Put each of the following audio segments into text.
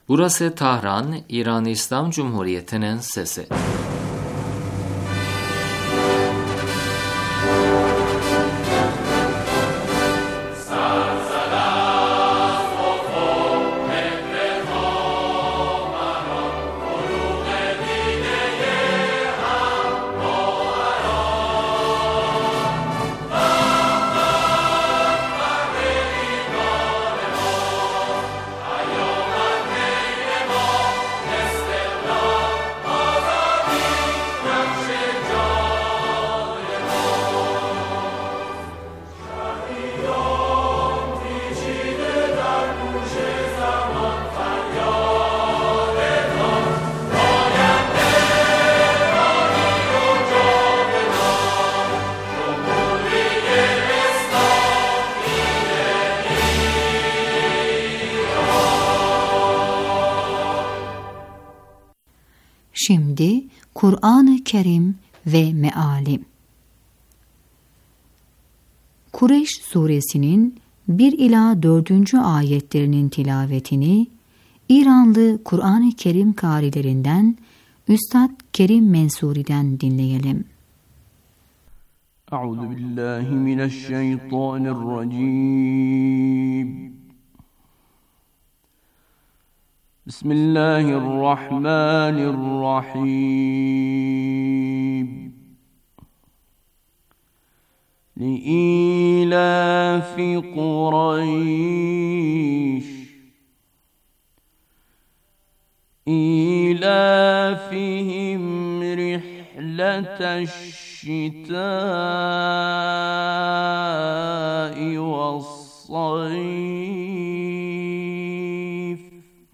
Burası Tahran, İran İslam Cumhuriyeti'nin sesi. Şimdi Kur'an-ı Kerim ve Meali. Kureyş suresinin 1 ila 4. ayetlerinin tilavetini İranlı Kur'an-ı Kerim kârilerinden Üstad Kerim Mensuri'den dinleyelim. Euzubillahimineşşeytanirracim. Bismillahirrahmanirrahim. Li'ilafi Kureyş İlafihim rihleteşşitâ'i ve's-sayf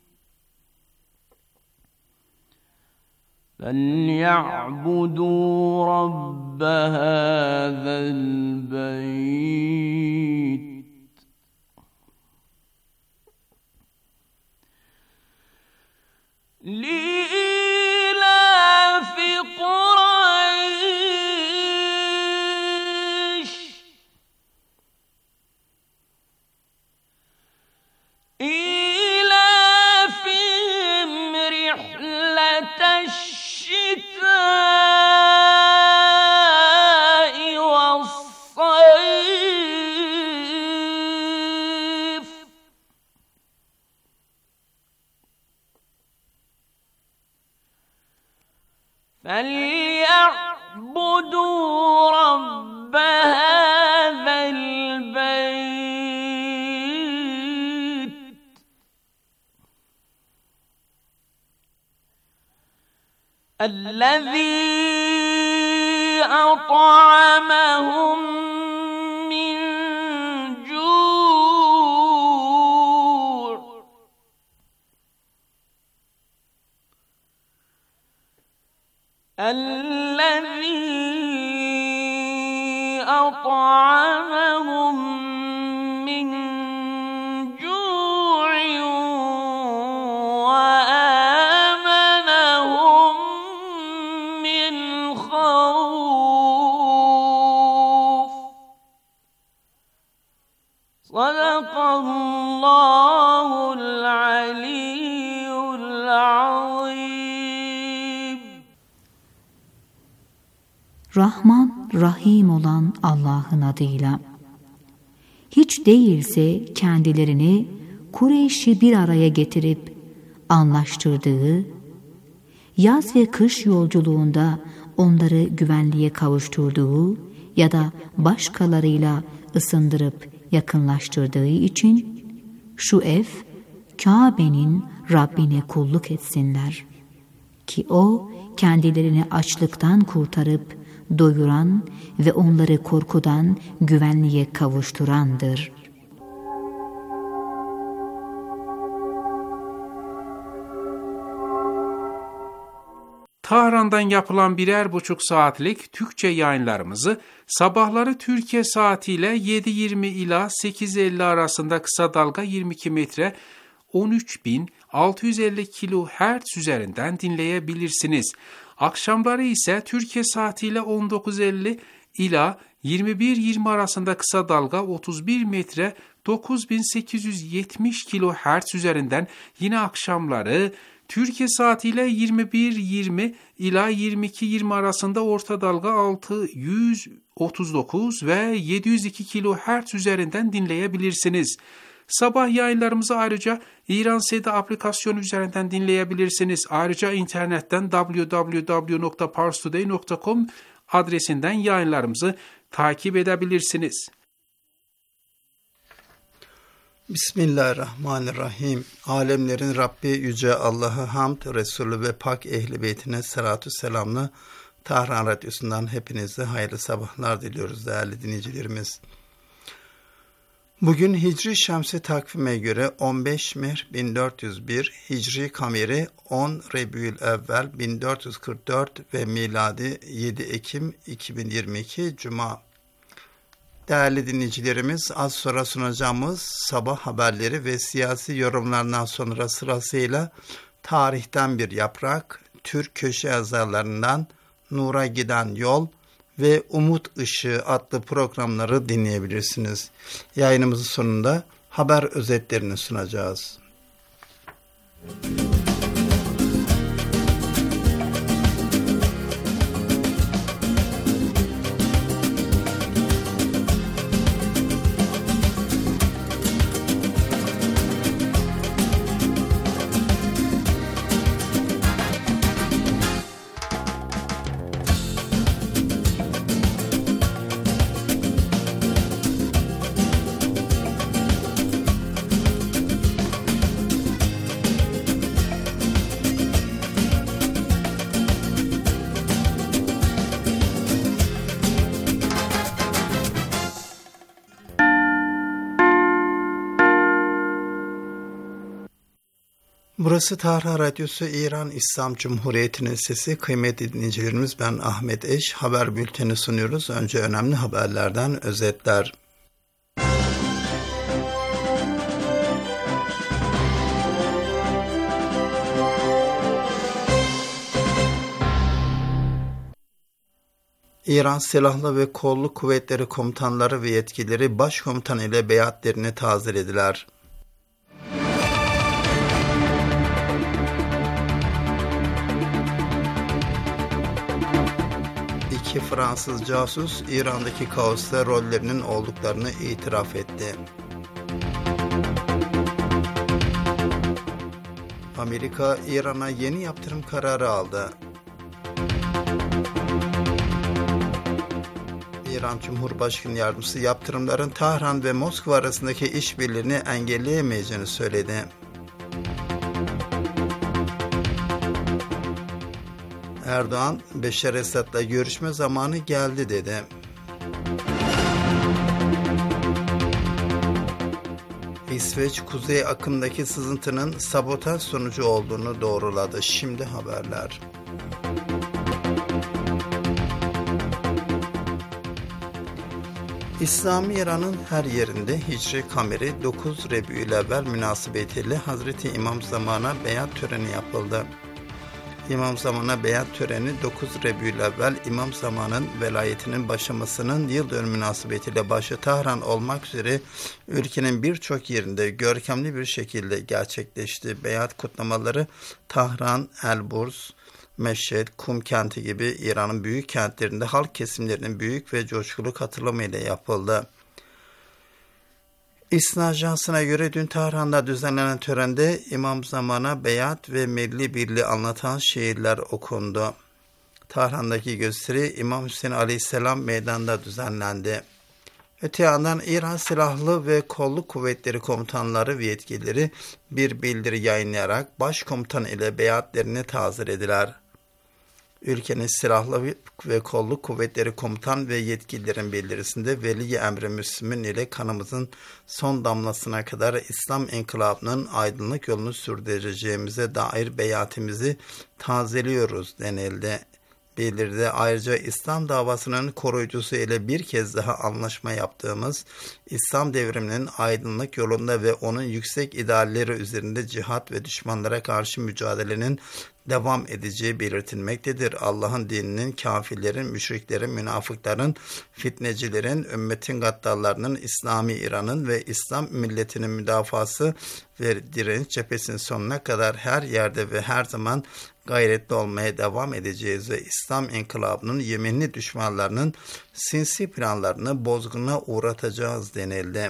فَلْيَعْبُدُوا رَبَّ هَذَا الْبَيْتِ لِإِيلَافِ قُرَيْشٍ إِيلَافِهِمْ رِحْلَةَ الشِّتَاءِ وَالصَّيْفِ فَلْيَعْبُدُوا رَبَّ هَذَا الْبَيْتِ الَّذِي أَطْعَمَهُم مِّن جُوعٍ وَآمَنَهُم مِّنْ خَوْفٍ صَدَقَ اللَّهُ الْعَلِيُّ الْعَظِيمُ. Rahman, Rahim olan Allah'ın adıyla. Hiç değilse kendilerini Kureyş'i bir araya getirip anlaştırdığı, yaz ve kış yolculuğunda onları güvenliğe kavuşturduğu ya da başkalarıyla ısındırıp yakınlaştırdığı için şu ev, Kabe'nin Rabbine kulluk etsinler. Ki O kendilerini açlıktan kurtarıp doyuran ve onları korkudan güvenliğe kavuşturandır. Tahran'dan yapılan 1,5 saatlik Türkçe yayınlarımızı sabahları Türkiye saatiyle 7:20 ila 8:50 arasında kısa dalga 22 metre 13.650 kHz üzerinden dinleyebilirsiniz. Akşamları ise Türkiye saatiyle 19:50 ila 21:20 arasında kısa dalga 31 metre 9870 kHz üzerinden, yine akşamları Türkiye saatiyle 21:20 ila 22:20 arasında orta dalga 639 ve 702 kHz üzerinden dinleyebilirsiniz. Sabah yayınlarımızı ayrıca İran Seda aplikasyonu üzerinden dinleyebilirsiniz. Ayrıca internetten www.parstoday.com adresinden yayınlarımızı takip edebilirsiniz. Bismillahirrahmanirrahim. Alemlerin Rabbi Yüce Allah'a hamd, Resulü ve Pak Ehl-i Beytine selatü selamla Tahran Radyosu'ndan hepinize hayırlı sabahlar diliyoruz değerli dinleyicilerimiz. Bugün Hicri Şemsi takvime göre 15 Mehr 1401, Hicri Kameri 10 Rebü'l-Evvel 1444 ve miladi 7 Ekim 2022 Cuma. Değerli dinleyicilerimiz, az sonra sunacağımız sabah haberleri ve siyasi yorumlarından sonra sırasıyla Tarihten Bir Yaprak, Türk köşe yazarlarından Nur'a Giden Yol ve Umut Işığı adlı programları dinleyebilirsiniz. Yayınımızın sonunda haber özetlerini sunacağız. Burası Tahran Radyosu, İran İslam Cumhuriyeti'nin sesi. Kıymetli dinleyicilerimiz, ben Ahmet Eş. Haber bülteni sunuyoruz. Önce önemli haberlerden özetler. İran Silahlı ve Kolluk Kuvvetleri komutanları ve yetkilileri başkomutan ile beyatlerini tazelediler. İki Fransız casus İran'daki kaosta rollerinin olduklarını itiraf etti. Amerika, İran'a yeni yaptırım kararı aldı. İran Cumhurbaşkanı Yardımcısı yaptırımların Tahran ve Moskova arasındaki işbirliğini engelleyemeyeceğini söyledi. Erdoğan, Beşar Esad'la görüşme zamanı geldi dedi. İsveç, kuzey akımdaki sızıntının sabotaj sonucu olduğunu doğruladı. Şimdi haberler. İslam İran'ın her yerinde Hicri Kameri 9 Rebü'l-Evvel münasebetiyle Hazreti İmam Zaman'a beyat töreni yapıldı. İmam Zaman'a beyat töreni 9 Rebü'l-Evvel İmam Zaman'ın velayetinin başlamasının yıl dönümü münasebetiyle başta Tahran olmak üzere ülkenin birçok yerinde görkemli bir şekilde gerçekleşti. Beyat kutlamaları Tahran, Elburz, Meşhed, Kum kenti gibi İran'ın büyük kentlerinde halk kesimlerinin büyük ve coşkulu katılımıyla yapıldı. İSNA Ajansı'na göre dün Tahran'da düzenlenen törende İmam Zaman'a beyat ve milli birliği anlatan şiirler okundu. Tahran'daki gösteri İmam Hüseyin Aleyhisselam meydanda düzenlendi. Öte yandan İran Silahlı ve Kolluk Kuvvetleri komutanları ve yetkilileri bir bildiri yayınlayarak başkomutan ile beyatlerini tazelediler. Ülkenin Silahlı ve Kolluk Kuvvetleri Komutan ve yetkililerin bildirisinde Veli-i Emri Müslümin ile kanımızın son damlasına kadar İslam inkılabının aydınlık yolunu sürdüreceğimize dair beyatimizi tazeliyoruz denildi. Bildiride ayrıca İslam davasının koruyucusu ile bir kez daha anlaşma yaptığımız, İslam devriminin aydınlık yolunda ve onun yüksek idealleri üzerinde cihat ve düşmanlara karşı mücadelenin devam edeceği belirtilmektedir. Allah'ın dininin, kafirlerin, müşriklerin, münafıkların, fitnecilerin, ümmetin gaddarlarının, İslami İran'ın ve İslam milletinin müdafası ve direniş cephesinin sonuna kadar her yerde ve her zaman gayretli olmaya devam edeceğiz ve İslam inkılabının yeminli düşmanlarının sinsi planlarını bozguna uğratacağız denildi.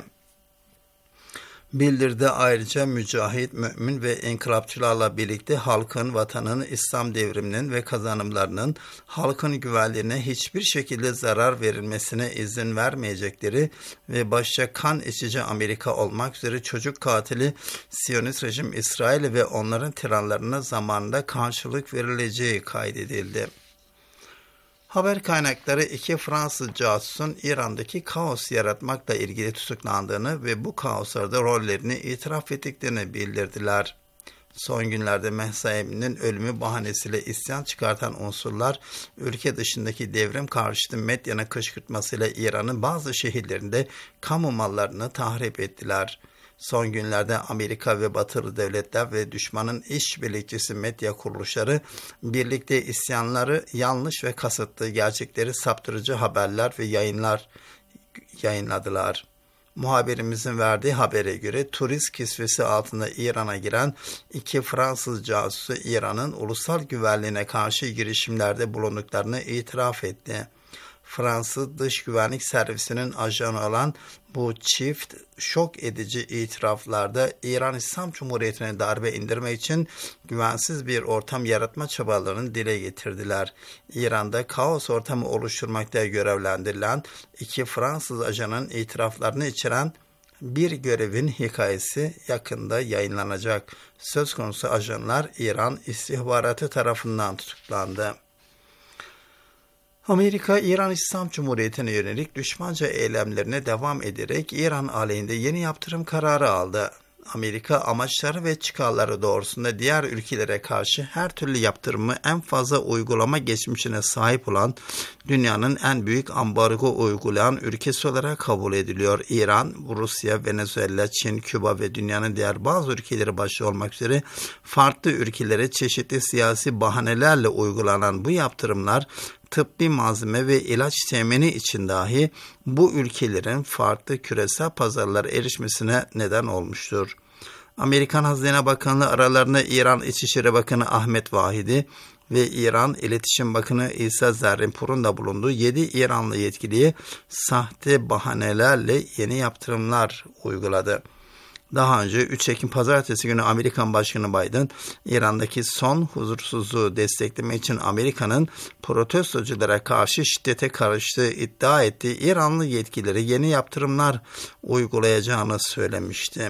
Bildirdi ayrıca mücahit, mümin ve inkılapçılarla birlikte halkın, vatanın, İslam devriminin ve kazanımlarının halkın güvenliğine hiçbir şekilde zarar verilmesine izin vermeyecekleri ve başta kan içici Amerika olmak üzere çocuk katili Siyonist rejim İsrail ve onların tiranlarına zamanında karşılık verileceği kaydedildi. Haber kaynakları 2 Fransız casusun İran'daki kaos yaratmakla ilgili tutuklandığını ve bu kaoslarda rollerini itiraf ettiklerini bildirdiler. Son günlerde Mahsa Amini'nin ölümü bahanesiyle isyan çıkartan unsurlar, ülke dışındaki devrim karşıtı medyanın kışkırtmasıyla İran'ın bazı şehirlerinde kamu mallarını tahrip ettiler. Son günlerde Amerika ve Batılı devletler ve düşmanın işbirlikçisi medya kuruluşları birlikte isyanları, yanlış ve kasıtlı gerçekleri saptırıcı haberler ve yayınlar yayınladılar. Muhabirimizin verdiği habere göre turist kisvesi altında İran'a giren 2 Fransız casusu İran'ın ulusal güvenliğine karşı girişimlerde bulunduklarını itiraf etti. Fransız Dış Güvenlik Servisi'nin ajanı olan bu çift şok edici itiraflarda İran İslam Cumhuriyeti'ne darbe indirmek için güvensiz bir ortam yaratma çabalarını dile getirdiler. İran'da kaos ortamı oluşturmakta görevlendirilen 2 Fransız ajanın itiraflarını içeren bir görevin hikayesi yakında yayınlanacak. Söz konusu ajanlar İran istihbaratı tarafından tutuklandı. Amerika, İran İslam Cumhuriyeti'ne yönelik düşmanca eylemlerine devam ederek İran aleyhinde yeni yaptırım kararı aldı. Amerika, amaçları ve çıkarları doğrusunda diğer ülkelere karşı her türlü yaptırımı en fazla uygulama geçmişine sahip olan, dünyanın en büyük ambargo uygulayan ülkesi olarak kabul ediliyor. İran, Rusya, Venezuela, Çin, Küba ve dünyanın diğer bazı ülkeleri başta olmak üzere farklı ülkelere çeşitli siyasi bahanelerle uygulanan bu yaptırımlar, tıbbi malzeme ve ilaç temini için dahi bu ülkelerin farklı küresel pazarlara erişmesine neden olmuştur. Amerikan Hazine Bakanlığı aralarında İran İçişleri Bakanı Ahmet Vahidi ve İran İletişim Bakanı İsa Zerrinpur'un da bulunduğu 7 İranlı yetkiliye sahte bahanelerle yeni yaptırımlar uyguladı. Daha önce 3 Ekim Pazartesi günü Amerikan Başkanı Biden, İran'daki son huzursuzluğu desteklemek için Amerika'nın protestoculara karşı şiddete karıştığı iddia ettiği İranlı yetkilileri yeni yaptırımlar uygulayacağını söylemişti.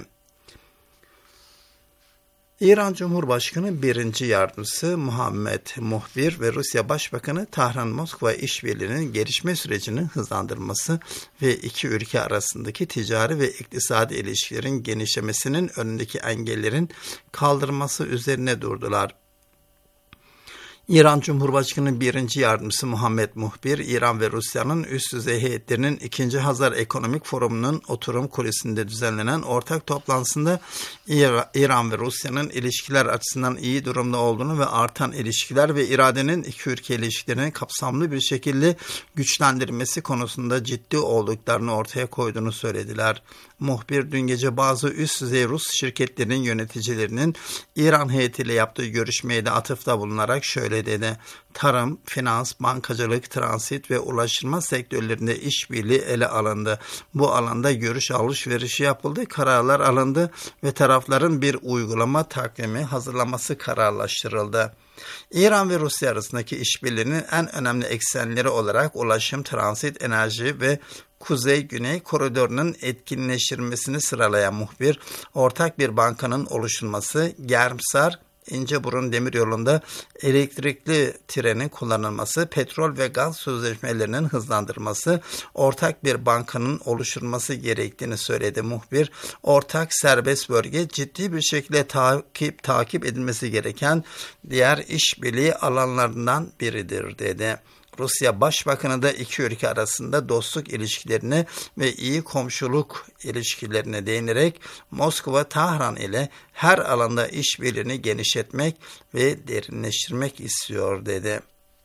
İran Cumhurbaşkanı 1. Yardımcısı Muhammed Muhbir ve Rusya Başbakanı Tahran-Moskva işbirliğinin gelişme sürecinin hızlandırılması ve iki ülke arasındaki ticari ve iktisadi ilişkilerin genişlemesinin önündeki engellerin kaldırılması üzerine durdular. İran Cumhurbaşkanı 1. Yardımcısı Muhammed Muhbir, İran ve Rusya'nın üst düzey heyetlerinin 2. Hazar Ekonomik Forumu'nun oturum kulesinde düzenlenen ortak toplantısında İran ve Rusya'nın ilişkiler açısından iyi durumda olduğunu ve artan ilişkiler ve iradenin iki ülke ilişkilerini kapsamlı bir şekilde güçlendirmesi konusunda ciddi olduklarını ortaya koyduğunu söylediler. Muhbir dün gece bazı üst düzey Rus şirketlerinin yöneticilerinin İran heyetiyle yaptığı görüşmeye de atıfta bulunarak şöyle dedi: tarım, finans, bankacılık, transit ve ulaştırma sektörlerinde işbirliği ele alındı. Bu alanda görüş alışverişi yapıldı, kararlar alındı ve tarafların bir uygulama takvimi hazırlaması kararlaştırıldı. İran ve Rusya arasındaki işbirliğinin en önemli eksenleri olarak ulaşım, transit, enerji ve Kuzey-Güney koridorunun etkinleştirilmesini sıralayan muhbir, ortak bir bankanın oluşturulması, Germsar, İnceburun demiryolunda elektrikli trenin kullanılması, petrol ve gaz sözleşmelerinin hızlandırılması, ortak bir bankanın oluşturulması gerektiğini söyledi muhbir. Ortak serbest bölge ciddi bir şekilde takip edilmesi gereken diğer işbirliği alanlarından biridir dedi. Rusya Başbakanı da iki ülke arasında dostluk ilişkilerine ve iyi komşuluk ilişkilerine değinerek Moskova-Tahran ile her alanda işbirliğini genişletmek ve derinleştirmek istiyor dedi.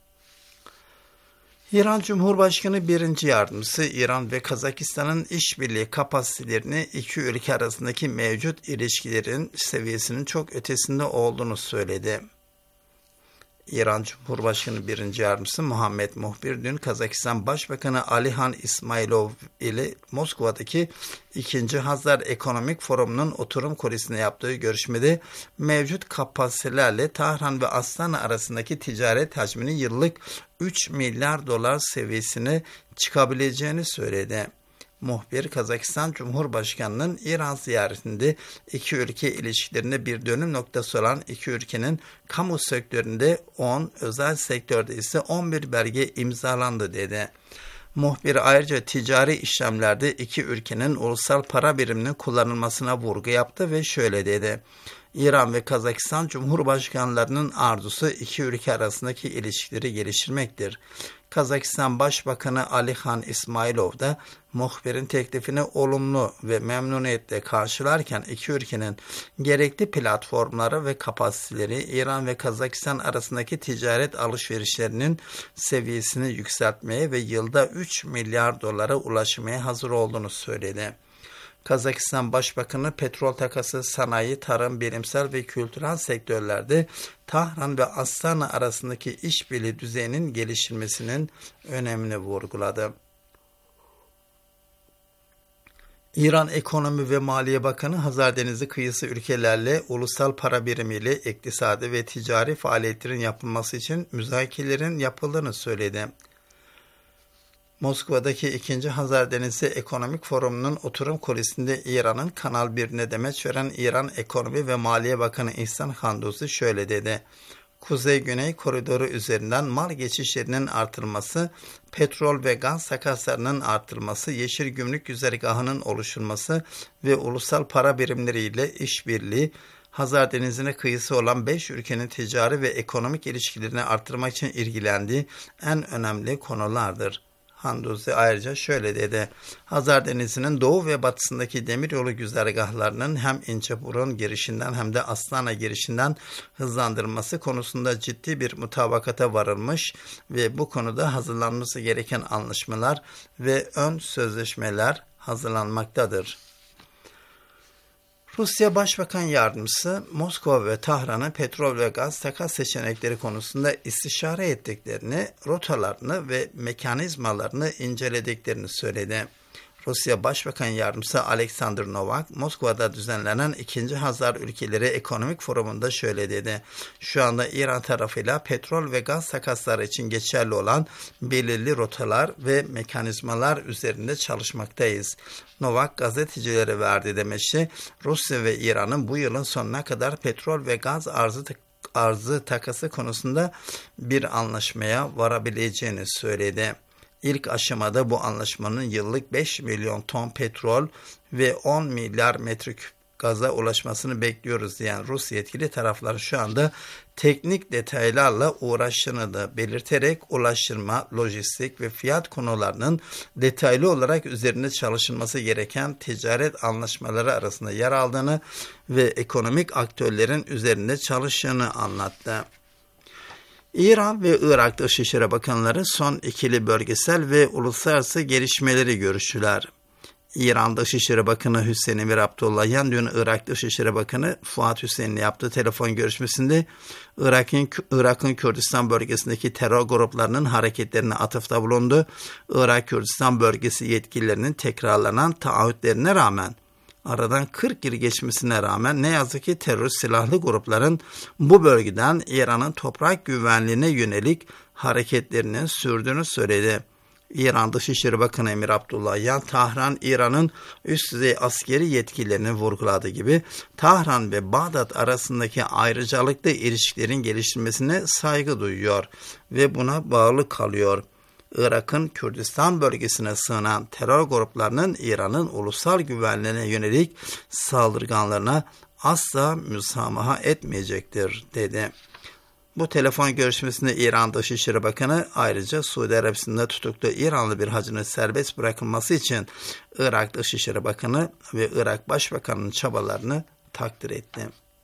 İran Cumhurbaşkanı 1. Yardımcısı İran ve Kazakistan'ın işbirliği kapasitelerini iki ülke arasındaki mevcut ilişkilerin seviyesinin çok ötesinde olduğunu söyledi. İran Cumhurbaşkanı 1. Yardımcısı Muhammed Muhbir dün Kazakistan Başbakanı Alihan İsmailov ile Moskova'daki 2. Hazar Ekonomik Forumu'nun oturum kulisinde yaptığı görüşmede mevcut kapasitelerle Tahran ve Astana arasındaki ticaret hacminin yıllık 3 milyar dolar seviyesine çıkabileceğini söyledi. Muhbir, Kazakistan Cumhurbaşkanı'nın İran ziyaretinde iki ülke ilişkilerinde bir dönüm noktası olan iki ülkenin kamu sektöründe 10, özel sektörde ise 11 belge imzalandı dedi. Muhbir ayrıca ticari işlemlerde iki ülkenin ulusal para biriminin kullanılmasına vurgu yaptı ve şöyle dedi. İran ve Kazakistan Cumhurbaşkanlarının arzusu iki ülke arasındaki ilişkileri geliştirmektir. Kazakistan Başbakanı Alihan İsmailov da muhbirin teklifini olumlu ve memnuniyetle karşılarken iki ülkenin gerekli platformları ve kapasiteleri İran ve Kazakistan arasındaki ticaret alışverişlerinin seviyesini yükseltmeye ve yılda 3 milyar dolara ulaşmaya hazır olduğunu söyledi. Kazakistan Başbakanı petrol takası, sanayi, tarım, bilimsel ve kültürel sektörlerde Tahran ve Astana arasındaki işbirliği düzeyinin geliştirmesinin önemini vurguladı. İran Ekonomi ve Maliye Bakanı Hazar Denizi kıyısı ülkelerle ulusal para birimiyle iktisadi ve ticari faaliyetlerin yapılması için müzakerelerin yapıldığını söyledi. Moskova'daki 2. Hazar Denizi Ekonomik Forumu'nun oturum kulisinde İran'ın Kanal 1'ine demeç veren İran Ekonomi ve Maliye Bakanı İhsan Handuzi şöyle dedi. Kuzey-Güney koridoru üzerinden mal geçişlerinin artırılması, petrol ve gaz takaslarının artırılması, yeşil gümrük güzergahının oluşturulması ve ulusal para birimleriyle işbirliği, Hazar Denizi'ne kıyısı olan 5 ülkenin ticari ve ekonomik ilişkilerini artırmak için ilgilendiği en önemli konulardır. Handuzi ayrıca şöyle dedi. Hazar Denizi'nin doğu ve batısındaki demiryolu güzergahlarının hem İnceburun girişinden hem de Astana girişinden hızlandırılması konusunda ciddi bir mutabakata varılmış ve bu konuda hazırlanması gereken anlaşmalar ve ön sözleşmeler hazırlanmaktadır. Rusya Başbakan Yardımcısı Moskova ve Tahran'ı petrol ve gaz takas seçenekleri konusunda istişare ettiklerini, rotalarını ve mekanizmalarını incelediklerini söyledi. Rusya Başbakan Yardımcısı Alexander Novak, Moskova'da düzenlenen 2. Hazar Ülkeleri Ekonomik Forumu'nda şöyle dedi. Şu anda İran tarafıyla petrol ve gaz takasları için geçerli olan belirli rotalar ve mekanizmalar üzerinde çalışmaktayız. Novak gazetecilere verdiği demeçte Rusya ve İran'ın bu yılın sonuna kadar petrol ve gaz arzı takası konusunda bir anlaşmaya varabileceğini söyledi. İlk aşamada bu anlaşmanın yıllık 5 milyon ton petrol ve 10 milyar metreküp gaza ulaşmasını bekliyoruz diyen Rus yetkili taraflar şu anda teknik detaylarla uğraştığını da belirterek ulaştırma, lojistik ve fiyat konularının detaylı olarak üzerinde çalışılması gereken ticaret anlaşmaları arasında yer aldığını ve ekonomik aktörlerin üzerinde çalıştığını anlattı. İran ve Irak Dışişleri Bakanları son ikili bölgesel ve uluslararası gelişmeleri görüştüler. İran Dışişleri Bakanı Hüseyin Emir Abdullahian dün Irak Dışişleri Bakanı Fuat Hüseyin'le yaptığı telefon görüşmesinde Irak'ın Kürdistan bölgesindeki terör gruplarının hareketlerine atıfta bulundu. Irak Kürdistan bölgesi yetkililerinin tekrarlanan taahhütlerine rağmen aradan 40 yıl geçmesine rağmen ne yazık ki terörist silahlı grupların bu bölgeden İran'ın toprak güvenliğine yönelik hareketlerinin sürdüğünü söyledi. İran Dışişleri Bakanı Emir Abdullahian, Tahran, İran'ın üst düzey askeri yetkilerini vurguladığı gibi Tahran ve Bağdat arasındaki ayrıcalıklı ilişkilerin geliştirmesine saygı duyuyor ve buna bağlı kalıyor. Irak'ın Kürdistan bölgesine sığınan terör gruplarının İran'ın ulusal güvenliğine yönelik saldırganlarına asla müsamaha etmeyecektir, dedi. Bu telefon görüşmesinde İran Dışişleri Bakanı ayrıca Suudi Arabistan'da tutuklu İranlı bir hacının serbest bırakılması için Irak Dışişleri Bakanı ve Irak Başbakanı'nın çabalarını takdir etti.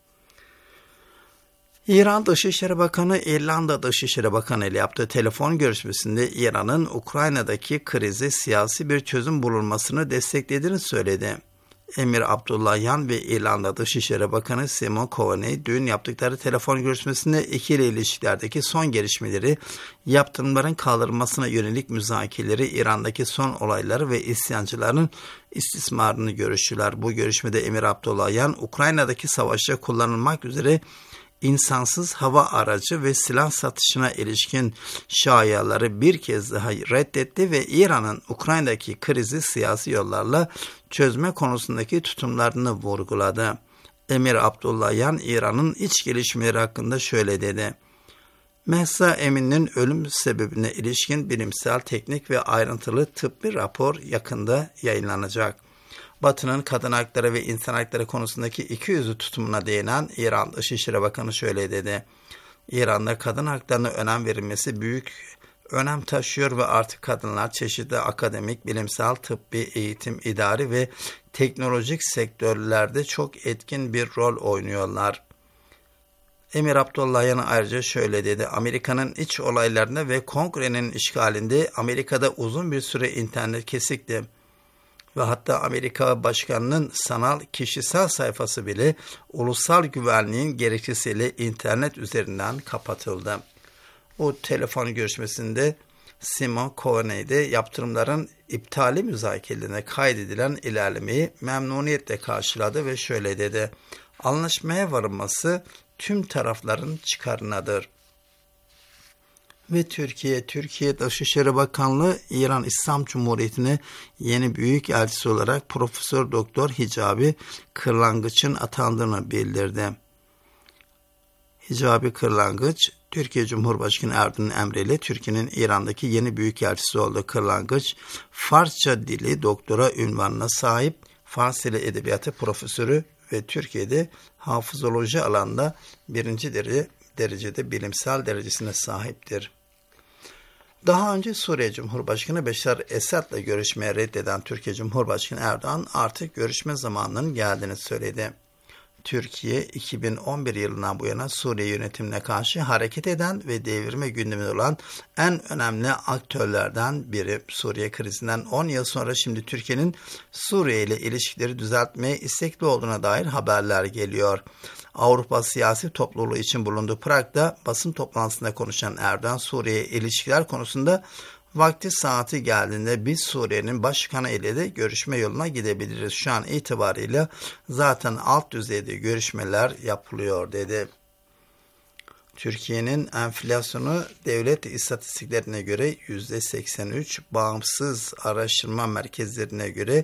İran Dışişleri Bakanı, İrlanda Dışişleri Bakanı ile yaptığı telefon görüşmesinde İran'ın Ukrayna'daki krize siyasi bir çözüm bulunmasını desteklediğini söyledi. Emir Abdullahian ve İrlanda Dışişleri Bakanı Simon Coveney dün yaptıkları telefon görüşmesinde ikili ilişkilerdeki son gelişmeleri, yaptırımların kaldırılmasına yönelik müzakereleri, İran'daki son olayları ve isyancıların istismarını görüştüler. Bu görüşmede Emir Abdullahian, Ukrayna'daki savaşta kullanılmak üzere insansız hava aracı ve silah satışına ilişkin şayiaları bir kez daha reddetti ve İran'ın Ukrayna'daki krizi siyasi yollarla çözme konusundaki tutumlarını vurguladı. Emir Abdullahian, İran'ın iç gelişmeleri hakkında şöyle dedi. Mahsa Emin'in ölüm sebebine ilişkin bilimsel, teknik ve ayrıntılı tıbbi rapor yakında yayınlanacak. Batı'nın kadın hakları ve insan hakları konusundaki ikiyüzlü tutumuna değinen İran Dışişleri Bakanı şöyle dedi. İran'da kadın haklarına önem verilmesi büyük önem taşıyor ve artık kadınlar çeşitli akademik, bilimsel, tıbbi, eğitim, idari ve teknolojik sektörlerde çok etkin bir rol oynuyorlar. Emir Abdullahian ayrıca şöyle dedi. Amerika'nın iç olaylarında ve Kongre'nin işgalinde Amerika'da uzun bir süre internet kesikti. Ve hatta Amerika Başkanı'nın sanal kişisel sayfası bile ulusal güvenliğin gerekçesiyle internet üzerinden kapatıldı. O telefon görüşmesinde Simon Coveney de yaptırımların iptali müzakerelerine kaydedilen ilerlemeyi memnuniyetle karşıladı ve şöyle dedi. Anlaşmaya varılması tüm tarafların çıkarınadır. Ve Türkiye Dışişleri Bakanlığı İran İslam Cumhuriyeti'ne yeni büyükelçisi olarak Profesör Doktor Hicabi Kırlangıç'ın atandığını bildirdi. Hicabi Kırlangıç, Türkiye Cumhurbaşkanı Erdoğan'ın emriyle Türkiye'nin İran'daki yeni büyükelçisi oldu. Kırlangıç, Farsça dili doktora unvanına sahip, Fars dili edebiyatı profesörü ve Türkiye'de hafızoloji alanında birinci derecede bilimsel derecesine sahiptir. Daha önce Suriye Cumhurbaşkanı Beşar Esad'la görüşmeye reddeden Türkiye Cumhurbaşkanı Erdoğan artık görüşme zamanının geldiğini söyledi. Türkiye 2011 yılından bu yana Suriye yönetimine karşı hareket eden ve devirme gündeminde olan en önemli aktörlerden biri. Suriye krizinden 10 yıl sonra şimdi Türkiye'nin Suriye ile ilişkileri düzeltmeye istekli olduğuna dair haberler geliyor. Avrupa siyasi topluluğu için bulunduğu Prag'da basın toplantısında konuşan Erdoğan, Suriye ilişkiler konusunda vakti saati geldiğinde biz Suriye'nin başkanı ile de görüşme yoluna gidebiliriz. Şu an itibariyle zaten alt düzeyde görüşmeler yapılıyor dedi. Türkiye'nin enflasyonu devlet istatistiklerine göre %83, bağımsız araştırma merkezlerine göre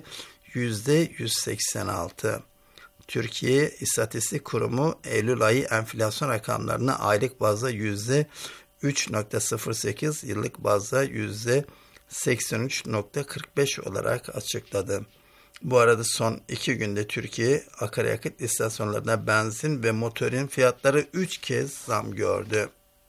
%186. Türkiye İstatistik Kurumu Eylül ayı enflasyon rakamlarını aylık bazda %3.08, yıllık bazda %83.45 olarak açıkladı. Bu arada son 2 günde Türkiye akaryakıt istasyonlarında benzin ve motorin fiyatları 3 kez zam gördü.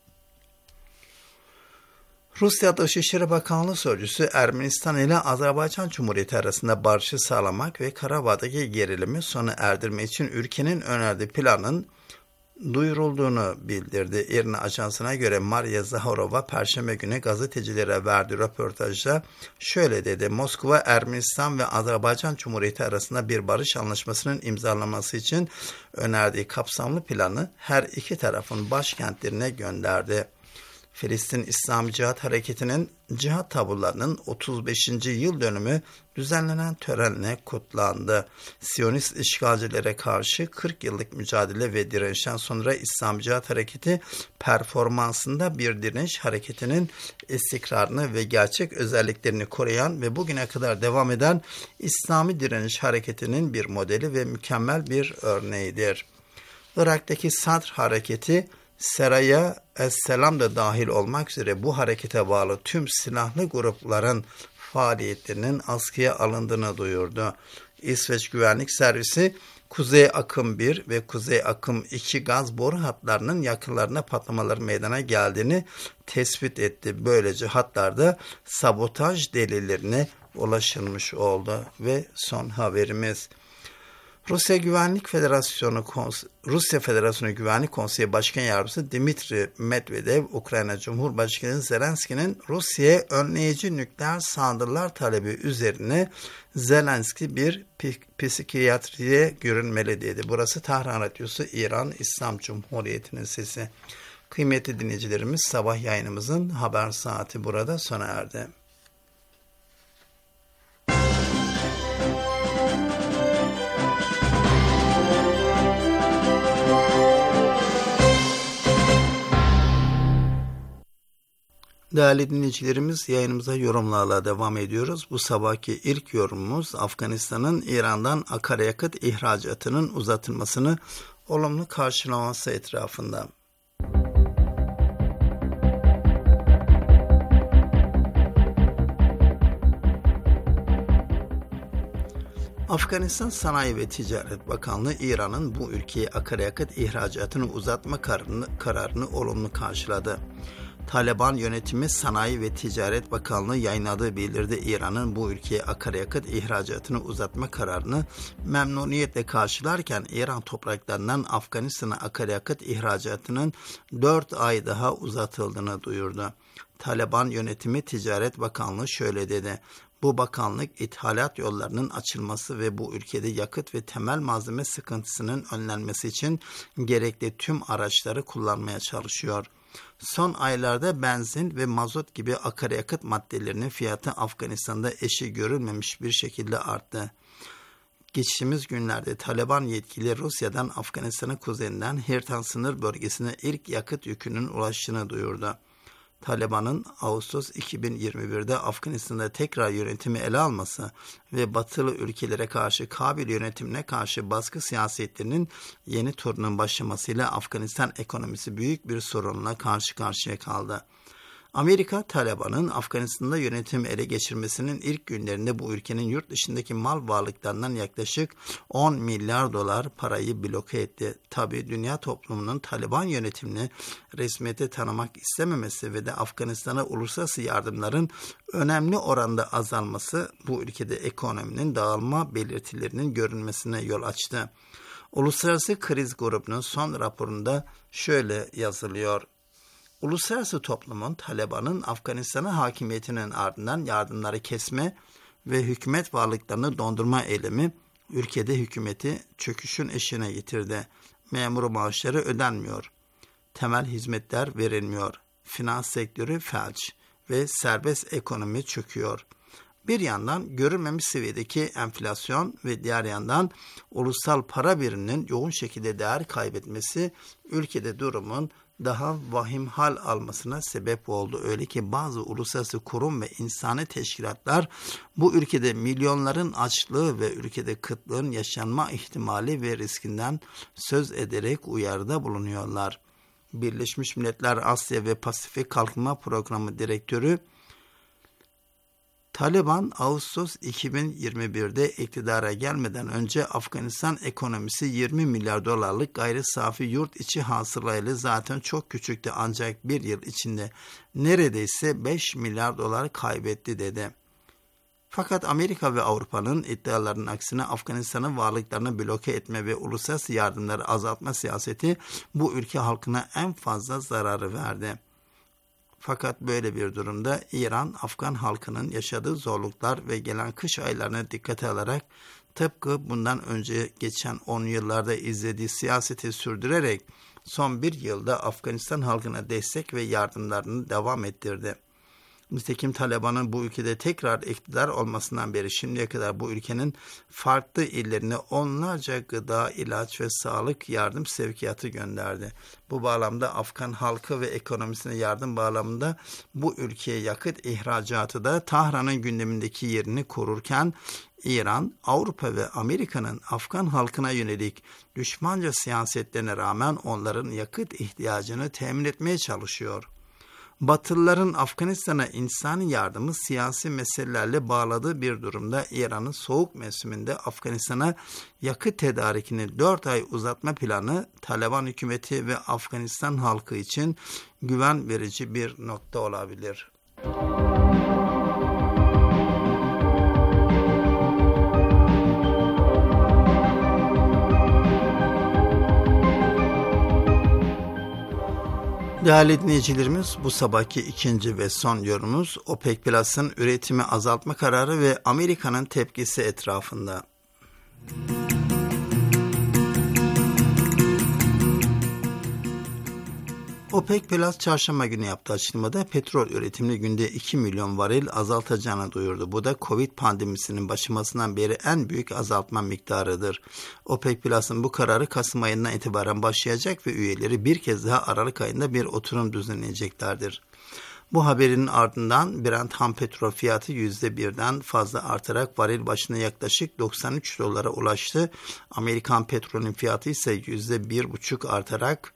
Rusya Dışişleri Bakanlığı Sözcüsü Ermenistan ile Azerbaycan Cumhuriyeti arasında barışı sağlamak ve Karabağ'daki gerilimi sona erdirme için ülkenin önerdiği planın duyurulduğunu bildirdi. İRNA Ajansı'na göre Maria Zaharova Perşembe günü gazetecilere verdiği röportajda şöyle dedi. Moskova, Ermenistan ve Azerbaycan Cumhuriyeti arasında bir barış anlaşmasının imzalanması için önerdiği kapsamlı planı her iki tarafın başkentlerine gönderdi. Filistin İslam Cihat Hareketi'nin cihat tablolarının 35. yıl dönümü düzenlenen törenle kutlandı. Siyonist işgalcilere karşı 40 yıllık mücadele ve direnişten sonra İslam Cihat Hareketi performansında bir direniş hareketinin istikrarını ve gerçek özelliklerini koruyan ve bugüne kadar devam eden İslami direniş hareketinin bir modeli ve mükemmel bir örneğidir. Irak'taki Sadr Hareketi, Seraya Es-Selam da dahil olmak üzere bu harekete bağlı tüm silahlı grupların faaliyetlerinin askıya alındığını duyurdu. İsveç Güvenlik Servisi Kuzey Akım 1 ve Kuzey Akım 2 gaz boru hatlarının yakınlarına patlamaları meydana geldiğini tespit etti. Böylece hatlarda sabotaj delillerine ulaşılmış oldu. Ve son haberimiz. Rusya Federasyonu Güvenlik Konseyi Başkan Yardımcısı Dmitri Medvedev, Ukrayna Cumhurbaşkanı Zelenski'nin Rusya'ya önleyici nükleer saldırılar talebi üzerine Zelenski bir psikiyatriye görünmeli dedi. Burası Tahran Radyosu, İran İslam Cumhuriyeti'nin sesi. Kıymetli dinleyicilerimiz, sabah yayınımızın haber saati burada sona erdi. Değerli dinleyicilerimiz, yayınımıza yorumlarla devam ediyoruz. Bu sabahki ilk yorumumuz Afganistan'ın İran'dan akaryakıt ihracatının uzatılmasını olumlu karşılaması etrafında. Afganistan Sanayi ve Ticaret Bakanlığı İran'ın bu ülkeye akaryakıt ihracatını uzatma kararını olumlu karşıladı. Taliban yönetimi Sanayi ve Ticaret Bakanlığı yayınladığı bildiride İran'ın bu ülkeye akaryakıt ihracatını uzatma kararını memnuniyetle karşılarken İran topraklarından Afganistan'a akaryakıt ihracatının 4 ay daha uzatıldığını duyurdu. Taliban yönetimi Ticaret Bakanlığı şöyle dedi: Bu bakanlık ithalat yollarının açılması ve bu ülkede yakıt ve temel malzeme sıkıntısının önlenmesi için gerekli tüm araçları kullanmaya çalışıyor. Son aylarda benzin ve mazot gibi akaryakıt maddelerinin fiyatı Afganistan'da eşi görülmemiş bir şekilde arttı. Geçtiğimiz günlerde Taliban yetkili Rusya'dan Afganistan'ın kuzeyinden Hirtan sınır bölgesine ilk yakıt yükünün ulaştığını duyurdu. Taliban'ın Ağustos 2021'de Afganistan'da tekrar yönetimi ele alması ve batılı ülkelere karşı Kabil yönetimine karşı baskı siyasetlerinin yeni turunun başlamasıyla Afganistan ekonomisi büyük bir sorunla karşı karşıya kaldı. Amerika, Taliban'ın Afganistan'da yönetimi ele geçirmesinin ilk günlerinde bu ülkenin yurt dışındaki mal varlıklarından yaklaşık 10 milyar dolar parayı bloke etti. Tabii dünya toplumunun Taliban yönetimini resmiyete tanımak istememesi ve de Afganistan'a uluslararası yardımların önemli oranda azalması bu ülkede ekonominin dağılma belirtilerinin görünmesine yol açtı. Uluslararası Kriz Grubu'nun son raporunda şöyle yazılıyor: Uluslararası toplumun Taliban'ın Afganistan'a hakimiyetinin ardından yardımları kesme ve hükümet varlıklarını dondurma eylemi ülkede hükümeti çöküşün eşiğine getirdi. Memur maaşları ödenmiyor, temel hizmetler verilmiyor, finans sektörü felç ve serbest ekonomi çöküyor. Bir yandan görülmemiş seviyedeki enflasyon ve diğer yandan ulusal para biriminin yoğun şekilde değer kaybetmesi ülkede durumun daha vahim hal almasına sebep oldu. Öyle ki bazı uluslararası kurum ve insani teşkilatlar bu ülkede milyonların açlığı ve ülkede kıtlığın yaşanma ihtimali ve riskinden söz ederek uyarıda bulunuyorlar. Birleşmiş Milletler Asya ve Pasifik Kalkınma Programı Direktörü, Taliban Ağustos 2021'de iktidara gelmeden önce Afganistan ekonomisi 20 milyar dolarlık gayri safi yurt içi hasılayla zaten çok küçüktü, ancak bir yıl içinde neredeyse 5 milyar dolar kaybetti dedi. Fakat Amerika ve Avrupa'nın iddialarının aksine Afganistan'ın varlıklarını bloke etme ve uluslararası yardımları azaltma siyaseti bu ülke halkına en fazla zararı verdi. Fakat böyle bir durumda İran, Afgan halkının yaşadığı zorluklar ve gelen kış aylarına dikkate alarak tıpkı bundan önce geçen 10 yıllarda izlediği siyaseti sürdürerek son bir yılda Afganistan halkına destek ve yardımlarını devam ettirdi. Nitekim Taliban'ın bu ülkede tekrar iktidar olmasından beri şimdiye kadar bu ülkenin farklı illerine onlarca gıda, ilaç ve sağlık yardım sevkiyatı gönderdi. Bu bağlamda Afgan halkı ve ekonomisine yardım bağlamında bu ülkeye yakıt ihracatı da Tahran'ın gündemindeki yerini korurken İran, Avrupa ve Amerika'nın Afgan halkına yönelik düşmanca siyasetlerine rağmen onların yakıt ihtiyacını temin etmeye çalışıyor. Batılıların Afganistan'a insani yardımı siyasi meselelerle bağladığı bir durumda İran'ın soğuk mevsiminde Afganistan'a yakıt tedarikini 4 ay uzatma planı Taliban hükümeti ve Afganistan halkı için güven verici bir nokta olabilir. Değerli dinleyicilerimiz, bu sabahki ikinci ve son yorumumuz OPEC Plus'ın üretimi azaltma kararı ve Amerika'nın tepkisi etrafında. OPEC Plus çarşamba günü yaptığı açıklamada petrol üretimini günde 2 milyon varil azaltacağını duyurdu. Bu da Covid pandemisinin başlamasından beri en büyük azaltma miktarıdır. OPEC Plus'ın bu kararı Kasım ayından itibaren başlayacak ve üyeleri bir kez daha Aralık ayında bir oturum düzenleyeceklerdir. Bu haberin ardından Brent ham petrol fiyatı %1'den fazla artarak varil başına yaklaşık 93 dolara ulaştı. Amerikan petrolün fiyatı ise %1,5 artarak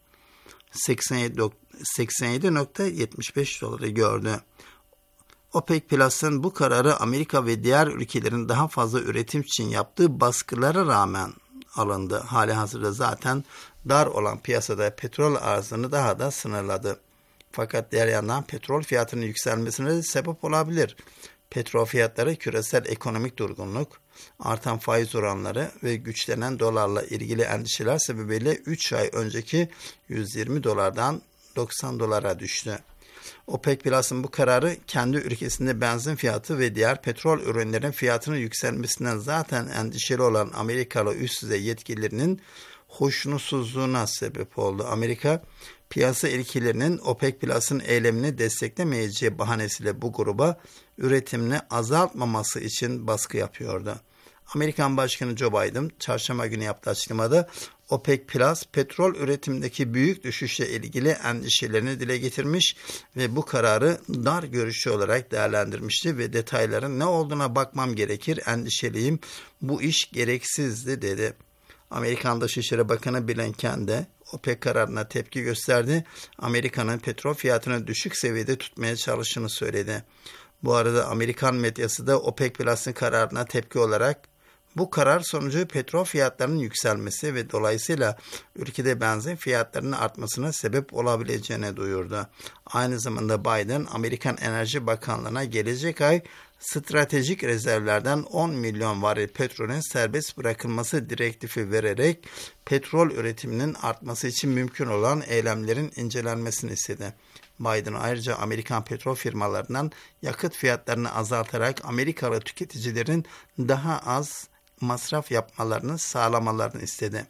87.75 doları gördü. OPEC Plus'ın bu kararı Amerika ve diğer ülkelerin daha fazla üretim için yaptığı baskılara rağmen alındı. Halihazırda zaten dar olan piyasada petrol arzını daha da sınırladı. Fakat diğer yandan petrol fiyatının yükselmesine de sebep olabilir. Petrol fiyatları küresel ekonomik durgunluk, artan faiz oranları ve güçlenen dolarla ilgili endişeler sebebiyle 3 ay önceki 120 dolardan 90 dolara düştü. OPEC Plus'ın bu kararı kendi ülkesinde benzin fiyatı ve diğer petrol ürünlerinin fiyatının yükselmesinden zaten endişeli olan Amerikalı üst düzey yetkililerinin hoşnutsuzluğuna sebep oldu. Amerika, piyasa ilkelerinin OPEC Plus'ın eylemini desteklemeyeceği bahanesiyle bu gruba üretimini azaltmaması için baskı yapıyordu. Amerikan Başkanı Joe Biden çarşamba günü yaptığı açıklamada OPEC Plus petrol üretimindeki büyük düşüşle ilgili endişelerini dile getirmiş ve bu kararı dar görüşlü olarak değerlendirmişti ve detayların ne olduğuna bakmam gerekir, endişeliyim, bu iş gereksizdi dedi. Amerikan Dışişleri Bakanı Blinken de OPEC kararına tepki gösterdi. Amerika'nın petrol fiyatını düşük seviyede tutmaya çalıştığını söyledi. Bu arada Amerikan medyası da OPEC Plus'ın kararına tepki olarak bu karar sonucu petrol fiyatlarının yükselmesi ve dolayısıyla ülkede benzin fiyatlarının artmasına sebep olabileceğini duyurdu. Aynı zamanda Biden, Amerikan Enerji Bakanlığı'na gelecek ay stratejik rezervlerden 10 milyon varil petrolün serbest bırakılması direktifi vererek petrol üretiminin artması için mümkün olan eylemlerin incelenmesini istedi. Biden ayrıca Amerikan petrol firmalarından yakıt fiyatlarını azaltarak Amerikalı tüketicilerin daha az masraf yapmalarını sağlamalarını istedi.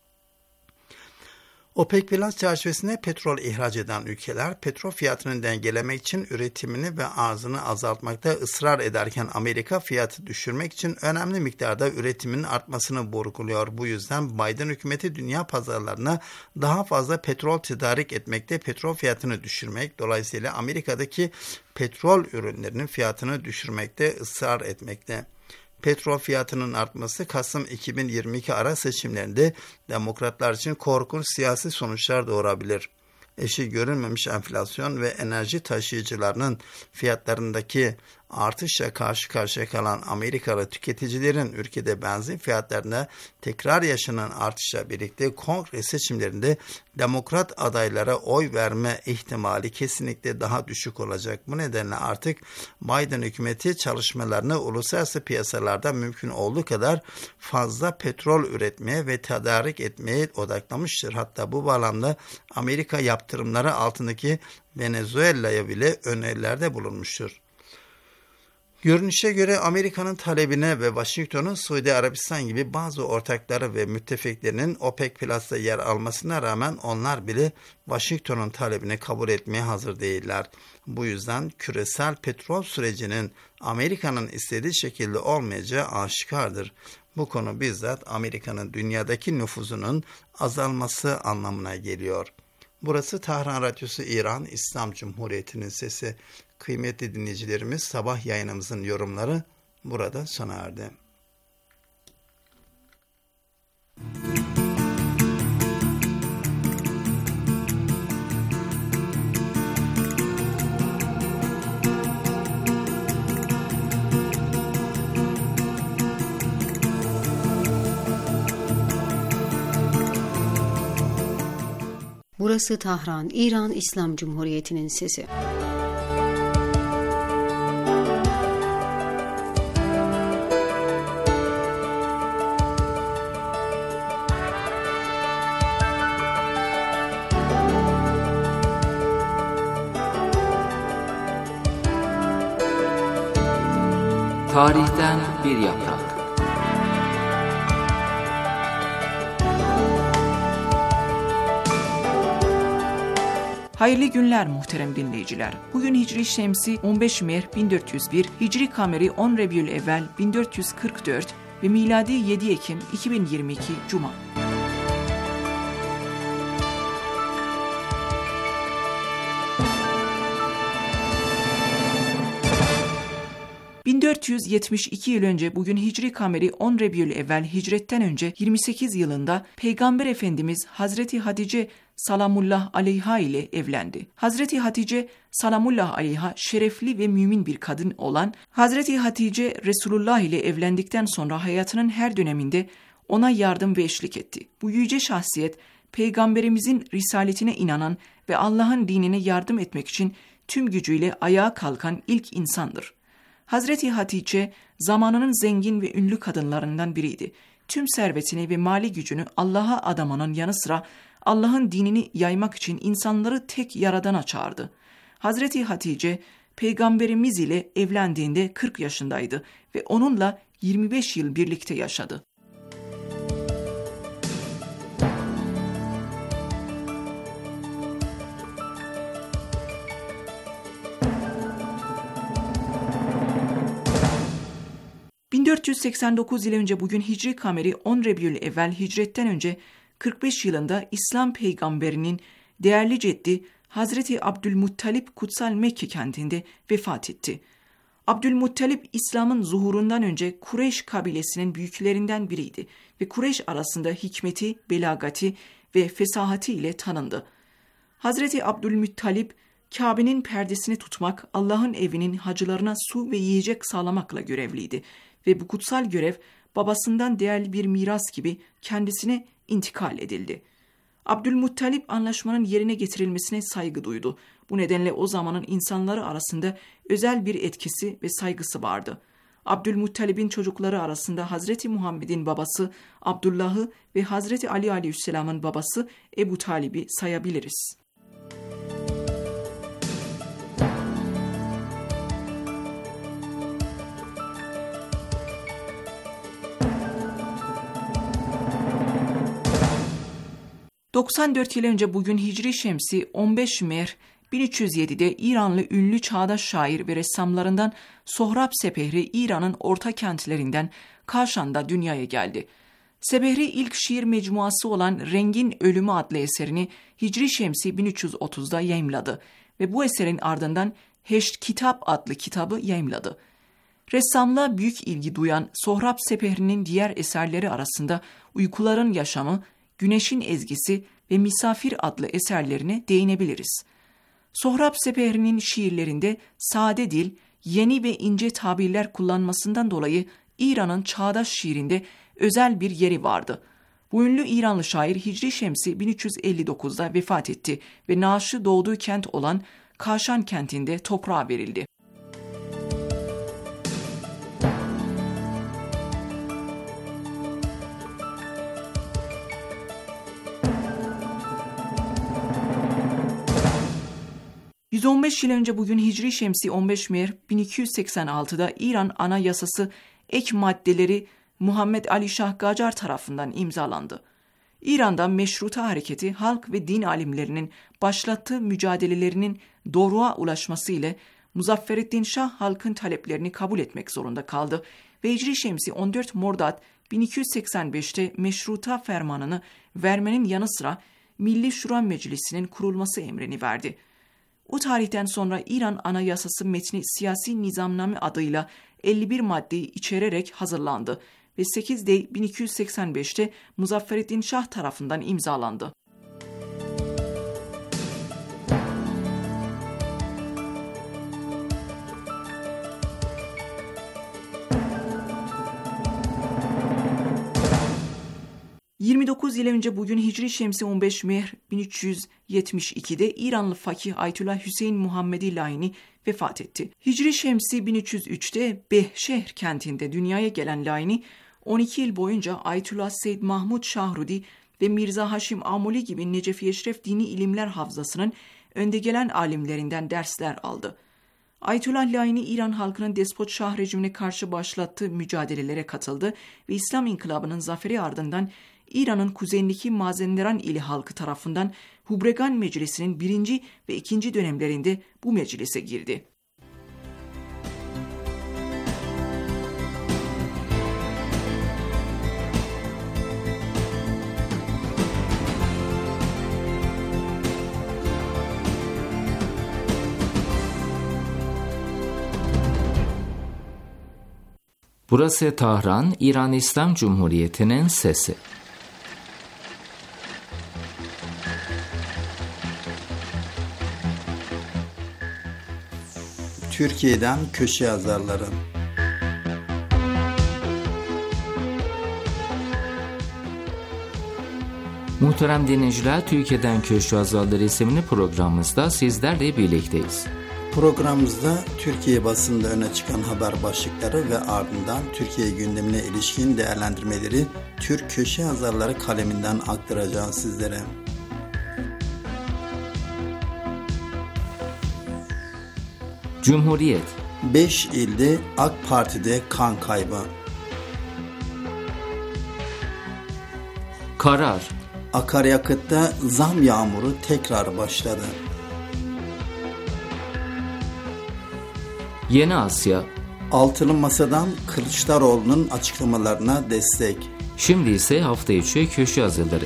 OPEC Plus çerçevesinde petrol ihraç eden ülkeler petrol fiyatını dengelemek için üretimini ve arzını azaltmakta ısrar ederken Amerika fiyatı düşürmek için önemli miktarda üretiminin artmasını vurguluyor. Bu yüzden Biden hükümeti dünya pazarlarına daha fazla petrol tedarik etmekte, petrol fiyatını düşürmek, dolayısıyla Amerika'daki petrol ürünlerinin fiyatını düşürmekte ısrar etmekte. Petrol fiyatının artması Kasım 2022 ara seçimlerinde demokratlar için korkunç siyasi sonuçlar doğurabilir. Eşi görülmemiş enflasyon ve enerji taşıyıcılarının fiyatlarındaki artışla karşı karşıya kalan Amerikalı tüketicilerin ülkede benzin fiyatlarında tekrar yaşanan artışla birlikte kongre seçimlerinde demokrat adaylara oy verme ihtimali kesinlikle daha düşük olacak. Bu nedenle artık Biden hükümeti çalışmalarını uluslararası piyasalarda mümkün olduğu kadar fazla petrol üretmeye ve tedarik etmeye odaklamıştır. Hatta bu bağlamda Amerika yaptırımları altındaki Venezuela'ya bile önerilerde bulunmuştur. Görünüşe göre Amerika'nın talebine ve Washington'un Suudi Arabistan gibi bazı ortakları ve müttefiklerinin OPEC Plus'ta yer almasına rağmen onlar bile Washington'un talebini kabul etmeye hazır değiller. Bu yüzden küresel petrol sürecinin Amerika'nın istediği şekilde olmayacağı aşikardır. Bu konu bizzat Amerika'nın dünyadaki nüfuzunun azalması anlamına geliyor. Burası Tahran Radyosu İran İslam Cumhuriyeti'nin sesi. Kıymetli dinleyicilerimiz, sabah yayınımızın yorumları burada sona erdi. Burası Tahran, İran İslam Cumhuriyeti'nin sesi. Tarihten bir yaprak. Hayırlı günler muhterem dinleyiciler. Bugün Hicri Şemsi 15 Mehr 1401, Hicri Kameri 10 Rebiülevvel 1444 ve miladi 7 Ekim 2022 Cuma. ...1472 yıl önce bugün Hicri Kameri 10 Rebiülevvel hicretten önce 28 yılında Peygamber Efendimiz Hazreti Hatice Salamullah aleyha ile evlendi. Hazreti Hatice Salamullah aleyha şerefli ve mümin bir kadın olan Hazreti Hatice Resulullah ile evlendikten sonra hayatının her döneminde ona yardım ve eşlik etti. Bu yüce şahsiyet Peygamberimizin risaletine inanan ve Allah'ın dinine yardım etmek için tüm gücüyle ayağa kalkan ilk insandır. Hazreti Hatice zamanının zengin ve ünlü kadınlarından biriydi. Tüm servetini ve mali gücünü Allah'a adamanın yanı sıra Allah'ın dinini yaymak için insanları tek Yaradan'a çağırdı. Hazreti Hatice Peygamberimiz ile evlendiğinde 40 yaşındaydı ve onunla 25 yıl birlikte yaşadı. ...1489 yıl önce bugün Hicri Kameri 10 Rebiülevvel hicretten önce 45 yılında İslam peygamberinin değerli ceddi Hazreti Abdülmuttalip Kutsal Mekke kentinde vefat etti. Abdülmuttalip İslam'ın zuhurundan önce Kureyş kabilesinin büyüklerinden biriydi ve Kureyş arasında hikmeti, belagati ve fesahati ile tanındı. Hazreti Abdülmuttalip Kabe'nin perdesini tutmak, Allah'ın evinin hacılarına su ve yiyecek sağlamakla görevliydi ve bu kutsal görev babasından değerli bir miras gibi kendisine intikal edildi. Abdülmuttalip anlaşmanın yerine getirilmesine saygı duydu. Bu nedenle o zamanın insanları arasında özel bir etkisi ve saygısı vardı. Abdülmuttalip'in çocukları arasında Hazreti Muhammed'in babası Abdullah'ı ve Hazreti Ali Aleyhisselam'ın babası Ebu Talib'i sayabiliriz. ...94 yıl önce bugün Hicri Şemsi 15 Mehr 1307'de İranlı ünlü çağdaş şair ve ressamlarından Sohrab Sepehri İran'ın orta kentlerinden Kaşan'da dünyaya geldi. Sepehri ilk şiir mecmuası olan Rengin Ölümü adlı eserini Hicri Şemsi 1330'da yayımladı ve bu eserin ardından Heşt Kitap adlı kitabı yayımladı. Ressamlığa büyük ilgi duyan Sohrab Sepehri'nin diğer eserleri arasında Uykuların Yaşamı, Güneşin Ezgisi ve Misafir adlı eserlerine değinebiliriz. Sohrab Sepehri'nin şiirlerinde sade dil, yeni ve ince tabirler kullanmasından dolayı İran'ın çağdaş şiirinde özel bir yeri vardı. Bu ünlü İranlı şair Hicri Şemsi 1359'da vefat etti ve naaşı doğduğu kent olan Kaşan kentinde toprağa verildi. ...115 yıl önce bugün Hicri Şemsi 15 Mehr 1286'da İran Anayasası ek maddeleri Muhammed Ali Şah Qacar tarafından imzalandı. İran'da meşruta hareketi halk ve din alimlerinin başlattığı mücadelelerinin doğruğa ulaşması ile Muzaffereddin Şah halkın taleplerini kabul etmek zorunda kaldı ve Hicri Şemsi 14 Mordat 1285'te meşruta fermanını vermenin yanı sıra Milli Şura Meclisi'nin kurulması emrini verdi. O tarihten sonra İran Anayasası metni Siyasi Nizamname adıyla 51 maddeyi içererek hazırlandı ve 8 Dey 1285'te Muzaffereddin Şah tarafından imzalandı. 29 yıl önce bugün Hicri Şemsi 15 Mehr 1372'de İranlı fakih Ayetullah Hüseyin Muhammedi Laini vefat etti. Hicri Şemsi 1303'te Behşehr kentinde dünyaya gelen Laini, 12 yıl boyunca Ayetullah Seyyid Mahmud Şahrudi ve Mirza Haşim Amuli gibi Necef-i Eşref dini ilimler havzasının önde gelen alimlerinden dersler aldı. Ayetullah Laini, İran halkının despot şah rejimine karşı başlattığı mücadelelere katıldı ve İslam İnkılabı'nın zaferi ardından İran'ın kuzeyindeki Mazenderan ili halkı tarafından Hubregan Meclisi'nin 1. ve 2. dönemlerinde bu meclise girdi. Burası Tahran, İran İslam Cumhuriyeti'nin sesi. Türkiye'den köşe yazarları. Muhterem dinleyiciler, Türkiye'den Köşe Yazarları isimli programımızda sizlerle birlikteyiz. Programımızda Türkiye basında öne çıkan haber başlıkları ve ardından Türkiye gündemine ilişkin değerlendirmeleri Türk köşe yazarları kaleminden aktaracağız sizlere. Cumhuriyet. 5 ilde AK Parti'de kan kaybı. Karar. Akaryakıtta zam yağmuru tekrar başladı. Yeni Asya. Altılı Masa'dan Kılıçdaroğlu'nun açıklamalarına destek. Şimdi ise hafta içi köşe yazıları.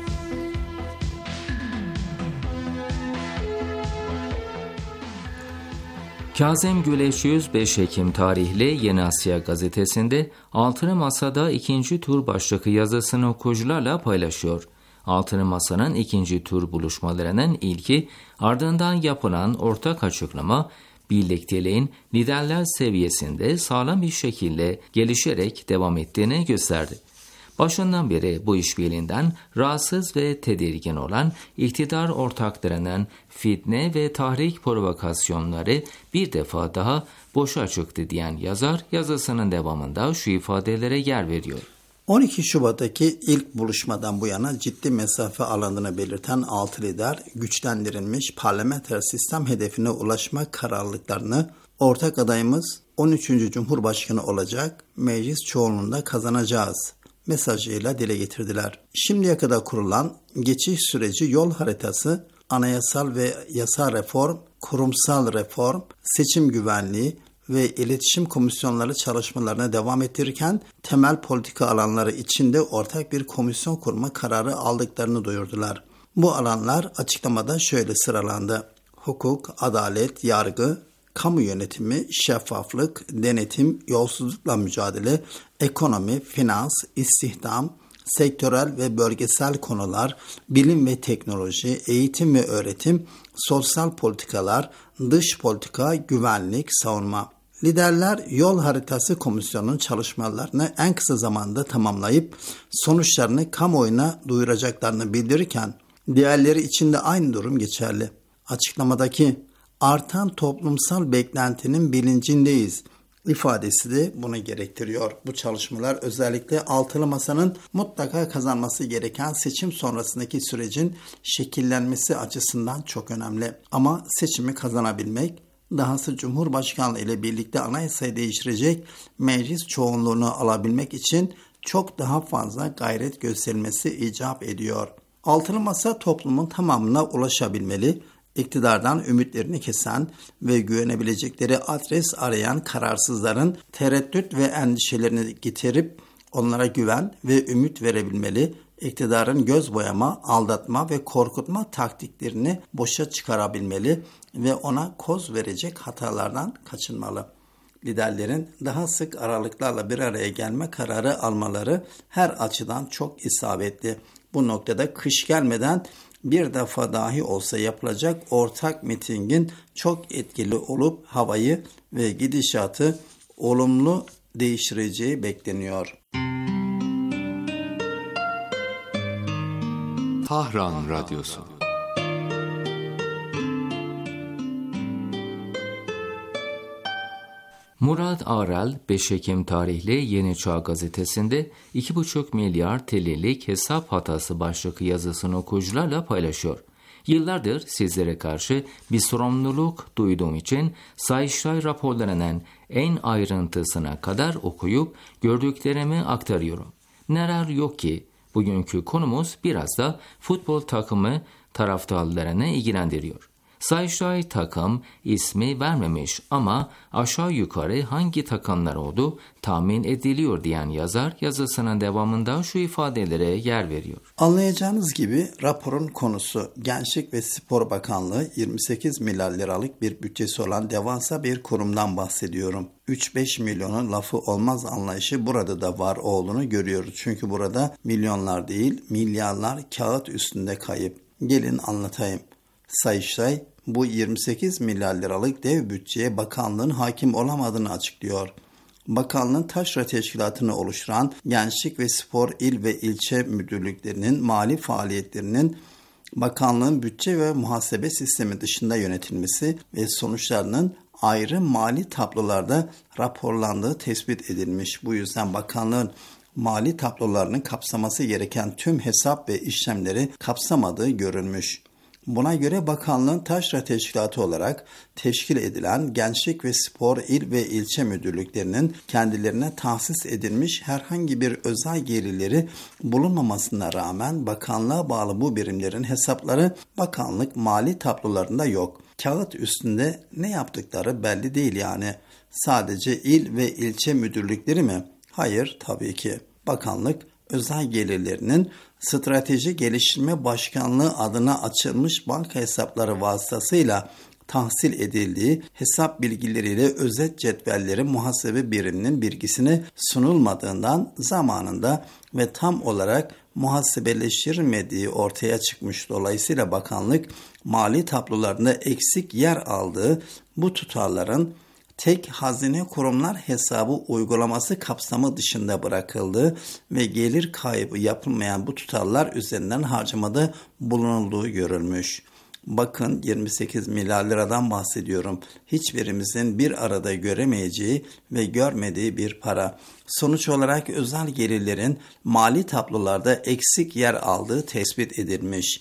Kazım Güleç 105 Ekim tarihli Yeni Asya gazetesinde Altılı Masa'da 2. tur başlıklı yazısını okuyucularla paylaşıyor. Altılı Masa'nın 2. tur buluşmalarının ilki, ardından yapılan ortak açıklama, birlikteliğin liderler seviyesinde sağlam bir şekilde gelişerek devam ettiğini gösterdi. Başından beri bu işbirliğinden rahatsız ve tedirgin olan iktidar ortaklarının fitne ve tahrik provokasyonları bir defa daha boşa çıktı diyen yazar yazısının devamında şu ifadelere yer veriyor. 12 Şubat'taki ilk buluşmadan bu yana ciddi mesafe alandığını belirten 6 lider güçlendirilmiş parlamenter sistem hedefine ulaşma kararlılıklarını ortak adayımız 13. Cumhurbaşkanı olacak, meclis çoğunluğunda kazanacağız mesajıyla dile getirdiler. Şimdiye kadar kurulan geçiş süreci yol haritası, anayasal ve yasa reform, kurumsal reform, seçim güvenliği ve iletişim komisyonları çalışmalarına devam ettirirken temel politika alanları içinde ortak bir komisyon kurma kararı aldıklarını duyurdular. Bu alanlar açıklamada şöyle sıralandı: hukuk, adalet, yargı, kamu yönetimi, şeffaflık, denetim, yolsuzlukla mücadele, ekonomi, finans, istihdam, sektörel ve bölgesel konular, bilim ve teknoloji, eğitim ve öğretim, sosyal politikalar, dış politika, güvenlik, savunma. Liderler yol haritası komisyonunun çalışmalarını en kısa zamanda tamamlayıp sonuçlarını kamuoyuna duyuracaklarını bildirirken diğerleri için de aynı durum geçerli. Açıklamadaki artan toplumsal beklentinin bilincindeyiz ifadesi de bunu gerektiriyor. Bu çalışmalar özellikle Altılı Masa'nın mutlaka kazanması gereken seçim sonrasındaki sürecin şekillenmesi açısından çok önemli. Ama seçimi kazanabilmek, dahası Cumhurbaşkanlığı ile birlikte anayasayı değiştirecek meclis çoğunluğunu alabilmek için çok daha fazla gayret gösterilmesi icap ediyor. Altılı Masa toplumun tamamına ulaşabilmeli, iktidardan ümitlerini kesen ve güvenebilecekleri adres arayan kararsızların tereddüt ve endişelerini giderip onlara güven ve ümit verebilmeli, iktidarın göz boyama, aldatma ve korkutma taktiklerini boşa çıkarabilmeli ve ona koz verecek hatalardan kaçınmalı. Liderlerin daha sık aralıklarla bir araya gelme kararı almaları her açıdan çok isabetli. Bu noktada kış gelmeden bir defa dahi olsa yapılacak ortak mitingin çok etkili olup havayı ve gidişatı olumlu değiştireceği bekleniyor. Tahran Radyosu. Murat Arel, 5 Ekim tarihli Yeni Çağ gazetesinde 2,5 milyar TL'lik hesap hatası başlıklı yazısını okuyucularla paylaşıyor. Yıllardır sizlere karşı bir sorumluluk duyduğum için Sayıştay raporlarının en ayrıntısına kadar okuyup gördüklerimi aktarıyorum. Neler yok ki? Bugünkü konumuz biraz da futbol takımı taraftarlarını ilgilendiriyor. Sayıştay takım ismi vermemiş ama aşağı yukarı hangi takımlar olduğu tahmin ediliyor diyen yazar yazısının devamında şu ifadelere yer veriyor. Anlayacağınız gibi raporun konusu Gençlik ve Spor Bakanlığı 28 milyar liralık bir bütçesi olan devasa bir kurumdan bahsediyorum. 3-5 milyonun lafı olmaz anlayışı burada da var olduğunu görüyoruz. Çünkü burada milyonlar değil milyarlar kağıt üstünde kayıp. Gelin anlatayım. Sayıştay bu 28 milyar liralık dev bütçeye bakanlığın hakim olamadığını açıklıyor. Bakanlığın taşra teşkilatını oluşturan Gençlik ve Spor İl ve İlçe Müdürlüklerinin mali faaliyetlerinin bakanlığın bütçe ve muhasebe sistemi dışında yönetilmesi ve sonuçlarının ayrı mali tablolarda raporlandığı tespit edilmiş. Bu yüzden bakanlığın mali tablolarının kapsaması gereken tüm hesap ve işlemleri kapsamadığı görülmüş. Buna göre bakanlığın taşra teşkilatı olarak teşkil edilen Gençlik ve Spor İl ve İlçe Müdürlüklerinin kendilerine tahsis edilmiş herhangi bir özel gelirleri bulunmamasına rağmen bakanlığa bağlı bu birimlerin hesapları bakanlık mali tablolarında yok. Kağıt üstünde ne yaptıkları belli değil yani. Sadece il ve ilçe müdürlükleri mi? Hayır tabii ki. Bakanlık özel gelirlerinin Strateji Geliştirme Başkanlığı adına açılmış banka hesapları vasıtasıyla tahsil edildiği hesap bilgileriyle özet cetvelleri muhasebe biriminin bilgisine sunulmadığından zamanında ve tam olarak muhasebeleştirilmediği ortaya çıkmış. Dolayısıyla bakanlık mali tablolarında eksik yer aldığı bu tutarların tek hazine kurumlar hesabı uygulaması kapsamı dışında bırakıldı ve gelir kaybı yapılmayan bu tutarlar üzerinden harcamada bulunulduğu görülmüş. Bakın 28 milyar liradan bahsediyorum. Hiçbirimizin bir arada göremeyeceği ve görmediği bir para. Sonuç olarak özel gelirlerin mali tablolarda eksik yer aldığı tespit edilmiş.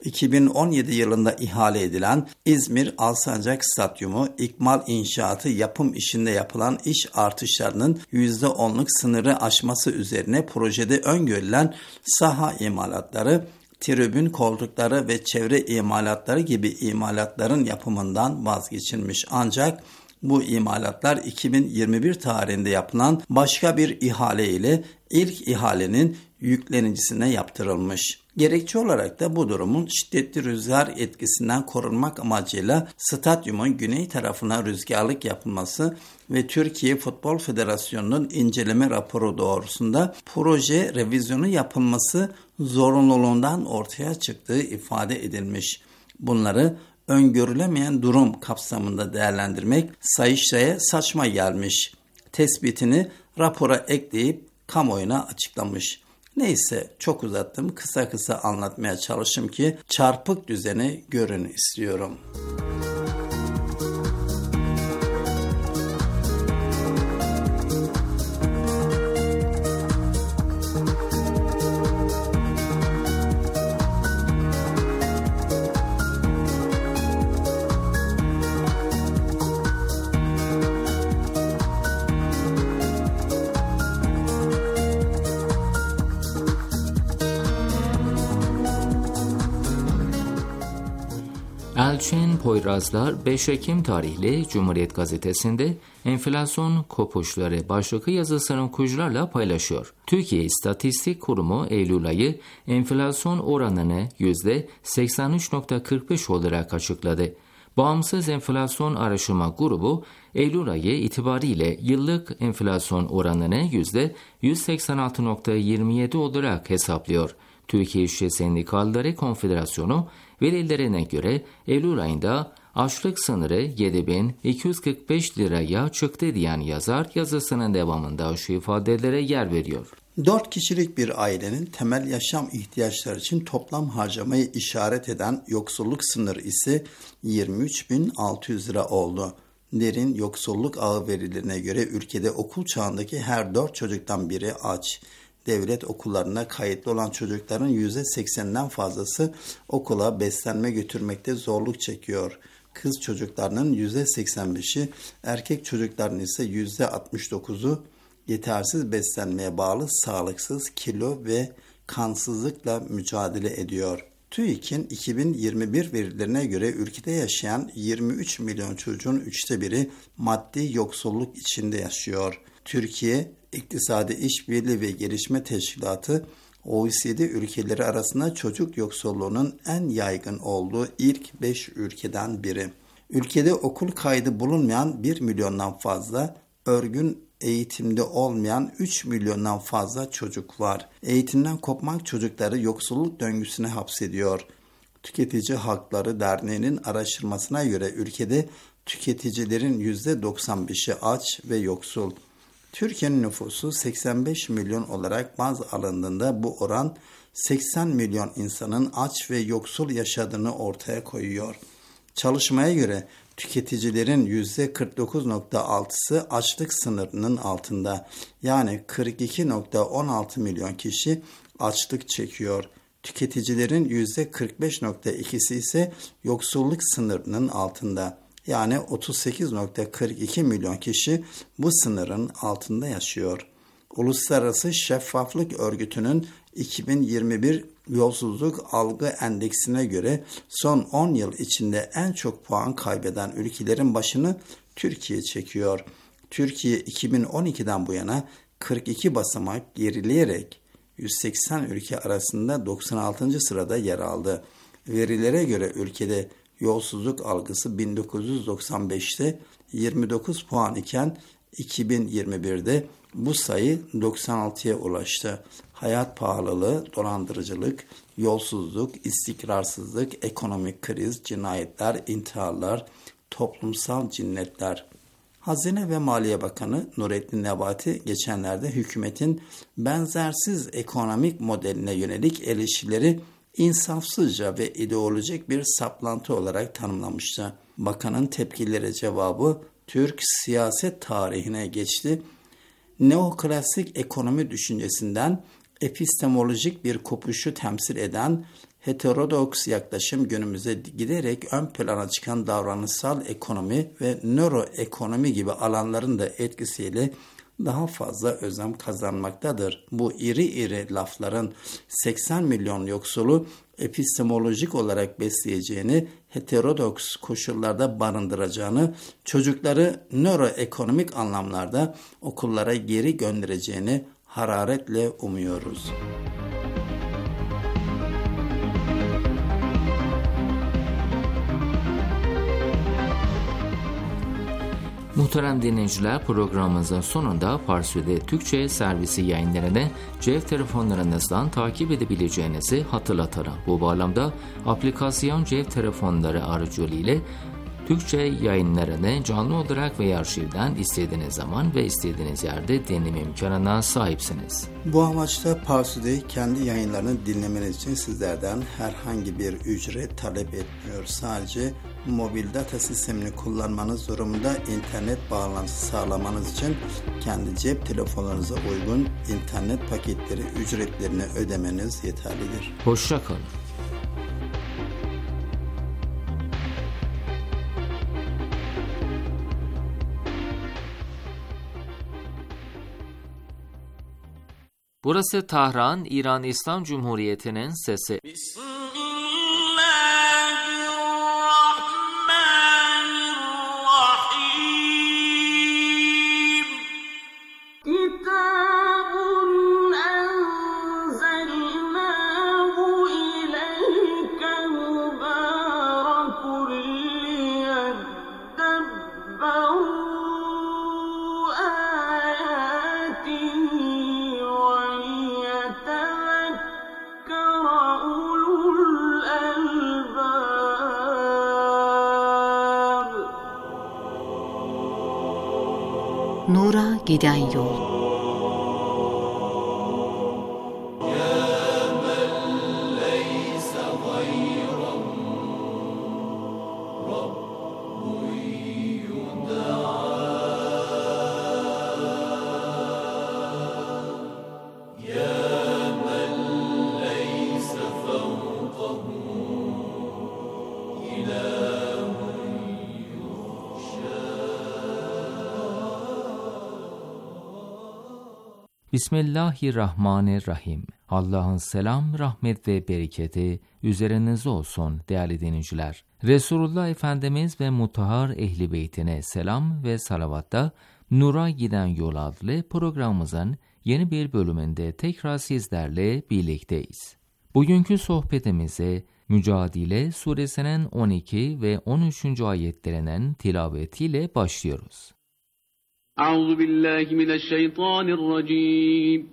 2017 yılında ihale edilen İzmir Alsancak Stadyumu ikmal inşaatı yapım işinde yapılan iş artışlarının %10'luk sınırı aşması üzerine projede öngörülen saha imalatları, tribün koltukları ve çevre imalatları gibi imalatların yapımından vazgeçilmiş. Ancak bu imalatlar 2021 tarihinde yapılan başka bir ihale ile ilk ihalenin yüklenicisine yaptırılmış. Gerekçe olarak da bu durumun şiddetli rüzgar etkisinden korunmak amacıyla stadyumun güney tarafına rüzgarlık yapılması ve Türkiye Futbol Federasyonu'nun inceleme raporu doğrusunda proje revizyonu yapılması zorunluluğundan ortaya çıktığı ifade edilmiş. Bunları öngörülemeyen durum kapsamında değerlendirmek Sayıştay'a saçma gelmiş. Tespitini rapora ekleyip kamuoyuna açıklamış. Neyse çok uzattım, kısa kısa anlatmaya çalıştım ki çarpık düzeni görün istiyorum. Elçin Poyrazlar 5 Ekim tarihli Cumhuriyet Gazetesi'nde enflasyon kopuşları başlıklı yazısını okuyucularla paylaşıyor. Türkiye İstatistik Kurumu Eylül ayı enflasyon oranını %83.45 olarak açıkladı. Bağımsız Enflasyon Araştırma Grubu Eylül ayı itibariyle yıllık enflasyon oranını %186.27 olarak hesaplıyor. Türkiye İşçi Sendikaları Konfederasyonu verilerine göre Eylül ayında açlık sınırı 7.245 liraya çıktı diyen yazar yazısının devamında şu ifadelere yer veriyor. 4 kişilik bir ailenin temel yaşam ihtiyaçları için toplam harcamayı işaret eden yoksulluk sınırı ise 23.600 lira oldu. Derin yoksulluk ağı verilerine göre ülkede okul çağındaki her 4 çocuktan biri aç. Devlet okullarına kayıtlı olan çocukların %80'den fazlası okula beslenme götürmekte zorluk çekiyor. Kız çocuklarının %85'i, erkek çocukların ise %69'u yetersiz beslenmeye bağlı sağlıksız, kilo ve kansızlıkla mücadele ediyor. TÜİK'in 2021 verilerine göre ülkede yaşayan 23 milyon çocuğun 1/3'ü maddi yoksulluk içinde yaşıyor. Türkiye İktisadi İşbirliği ve Gelişme Teşkilatı, OECD ülkeleri arasında çocuk yoksulluğunun en yaygın olduğu ilk 5 ülkeden biri. Ülkede okul kaydı bulunmayan 1 milyondan fazla, örgün eğitimde olmayan 3 milyondan fazla çocuk var. Eğitimden kopmak çocukları yoksulluk döngüsüne hapsediyor. Tüketici Hakları Derneği'nin araştırmasına göre ülkede tüketicilerin %95'i aç ve yoksul. Türkiye'nin nüfusu 85 milyon olarak baz alındığında bu oran 80 milyon insanın aç ve yoksul yaşadığını ortaya koyuyor. Çalışmaya göre tüketicilerin %49.6'sı açlık sınırının altında, yani 42.16 milyon kişi açlık çekiyor. Tüketicilerin %45.2'si ise yoksulluk sınırının altında, yani 38.42 milyon kişi bu sınırın altında yaşıyor. Uluslararası Şeffaflık Örgütü'nün 2021 Yolsuzluk Algı Endeksine göre son 10 yıl içinde en çok puan kaybeden ülkelerin başını Türkiye çekiyor. Türkiye 2012'den bu yana 42 basamak gerileyerek 180 ülke arasında 96. sırada yer aldı. Verilere göre ülkede yolsuzluk algısı 1995'te 29 puan iken 2021'de bu sayı 96'ya ulaştı. Hayat pahalılığı, dolandırıcılık, yolsuzluk, istikrarsızlık, ekonomik kriz, cinayetler, intiharlar, toplumsal cinnetler. Hazine ve Maliye Bakanı Nurettin Nebati geçenlerde hükümetin benzersiz ekonomik modeline yönelik eleştirileri insafsızca ve ideolojik bir saplantı olarak tanımlamıştı. Bakanın tepkilere cevabı Türk siyaset tarihine geçti. Neoklasik ekonomi düşüncesinden epistemolojik bir kopuşu temsil eden heterodoks yaklaşım günümüze giderek ön plana çıkan davranışsal ekonomi ve nöroekonomi gibi alanların da etkisiyle daha fazla önem kazanmaktadır. Bu iri lafların 80 milyon yoksulu epistemolojik olarak besleyeceğini, heterodoks koşullarda barındıracağını, çocukları nöroekonomik anlamlarda okullara geri göndereceğini hararetle umuyoruz. Muhterem dinleyiciler, programımızın sonunda Parsi'de Türkçe servisi yayınlarını cep telefonlarınızdan takip edebileceğinizi hatırlatalım. Bu bağlamda aplikasyon cep telefonları aracılığıyla Türkçe yayınlarını canlı olarak veya arşivden istediğiniz zaman ve istediğiniz yerde dinleme imkanına sahipsiniz. Bu amaçla Parsi'de kendi yayınlarını dinlemeniz için sizlerden herhangi bir ücret talep etmiyor. Sadece mobil data sistemini kullanmanız durumunda internet bağlantısı sağlamanız için kendi cep telefonunuza uygun internet paketleri ücretlerini ödemeniz yeterlidir. Hoşça kalın. Burası Tahran, İran İslam Cumhuriyeti'nin sesi. Nura giden yol. Bismillahirrahmanirrahim. Allah'ın selam, rahmet ve bereketi üzerinize olsun değerli dinleyiciler. Resulullah Efendimiz ve Mutahhar Ehli Beytine selam ve salavatta Nur'a Giden Yol adlı programımızın yeni bir bölümünde tekrar sizlerle birlikteyiz. Bugünkü sohbetimize Mücadele Suresinin 12 ve 13. ayetlerinin tilavetiyle başlıyoruz. Euzubillahimineşşeytanirracim.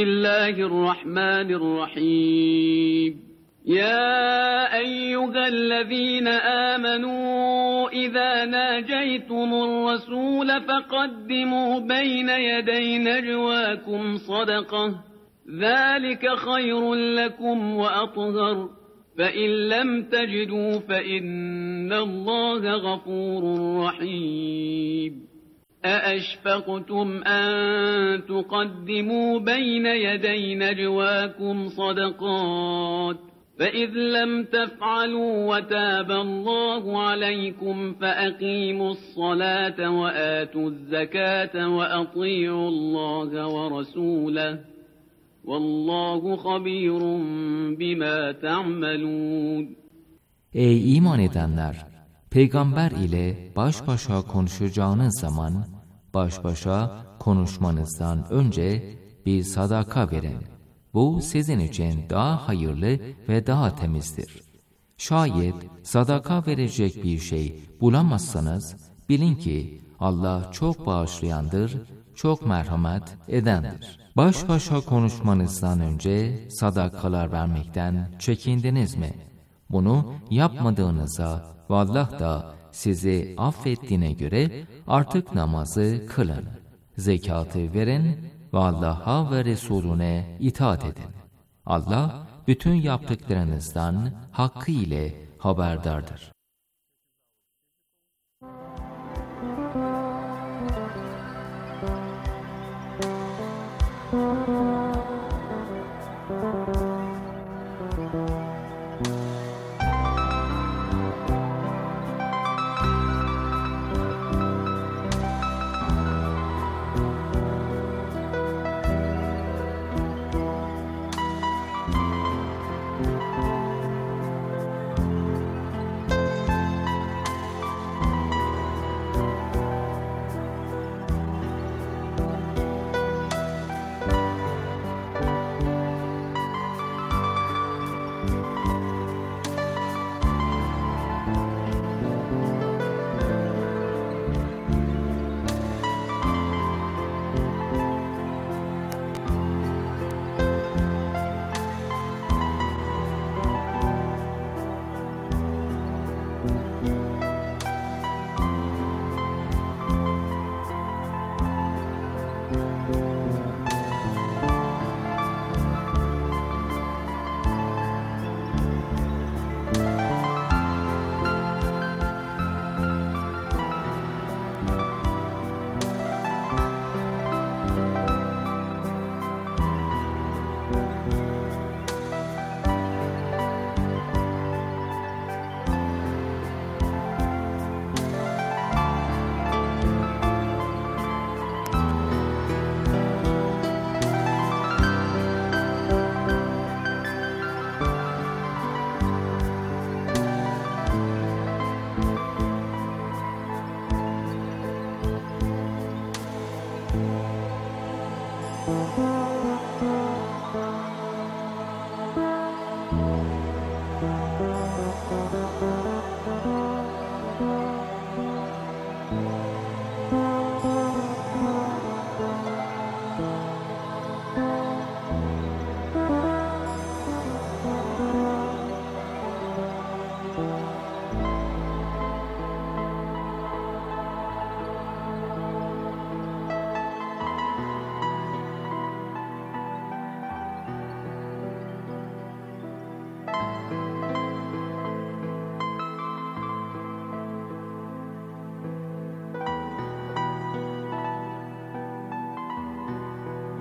Bismillahirrahmanirrahim. يا أيها الذين آمنوا إذا ناجيتم الرسول فقدموا بين يدي نجواكم صدقة ذلك خير لكم وأطهر فإن لم تجدوا فإن الله غفور رحيم أأشفقتم أن تقدموا بين يدي نجواكم صدقات فإذ لم تفعلوا وتاب الله عليكم فأقيموا الصلاة وآتوا الزكاة وأطيعوا الله ورسوله والله خبير بما تعملون. Ey iman edenler! Peygamber ile baş başa konuşacağınız zaman baş başa konuşmanızdan önce bir sadaka verin. Bu sizin için daha hayırlı ve daha temizdir. Şayet sadaka verecek bir şey bulamazsanız bilin ki Allah çok bağışlayandır, çok merhamet edendir. Baş başa konuşmanızdan önce sadakalar vermekten çekindiniz mi? Bunu yapmadığınıza ve Allah da sizi affettiğine göre artık namazı kılın. Zekatı verin ve Allah'a ve Resulüne itaat edin. Allah bütün yaptıklarınızdan hakkı ile haberdardır.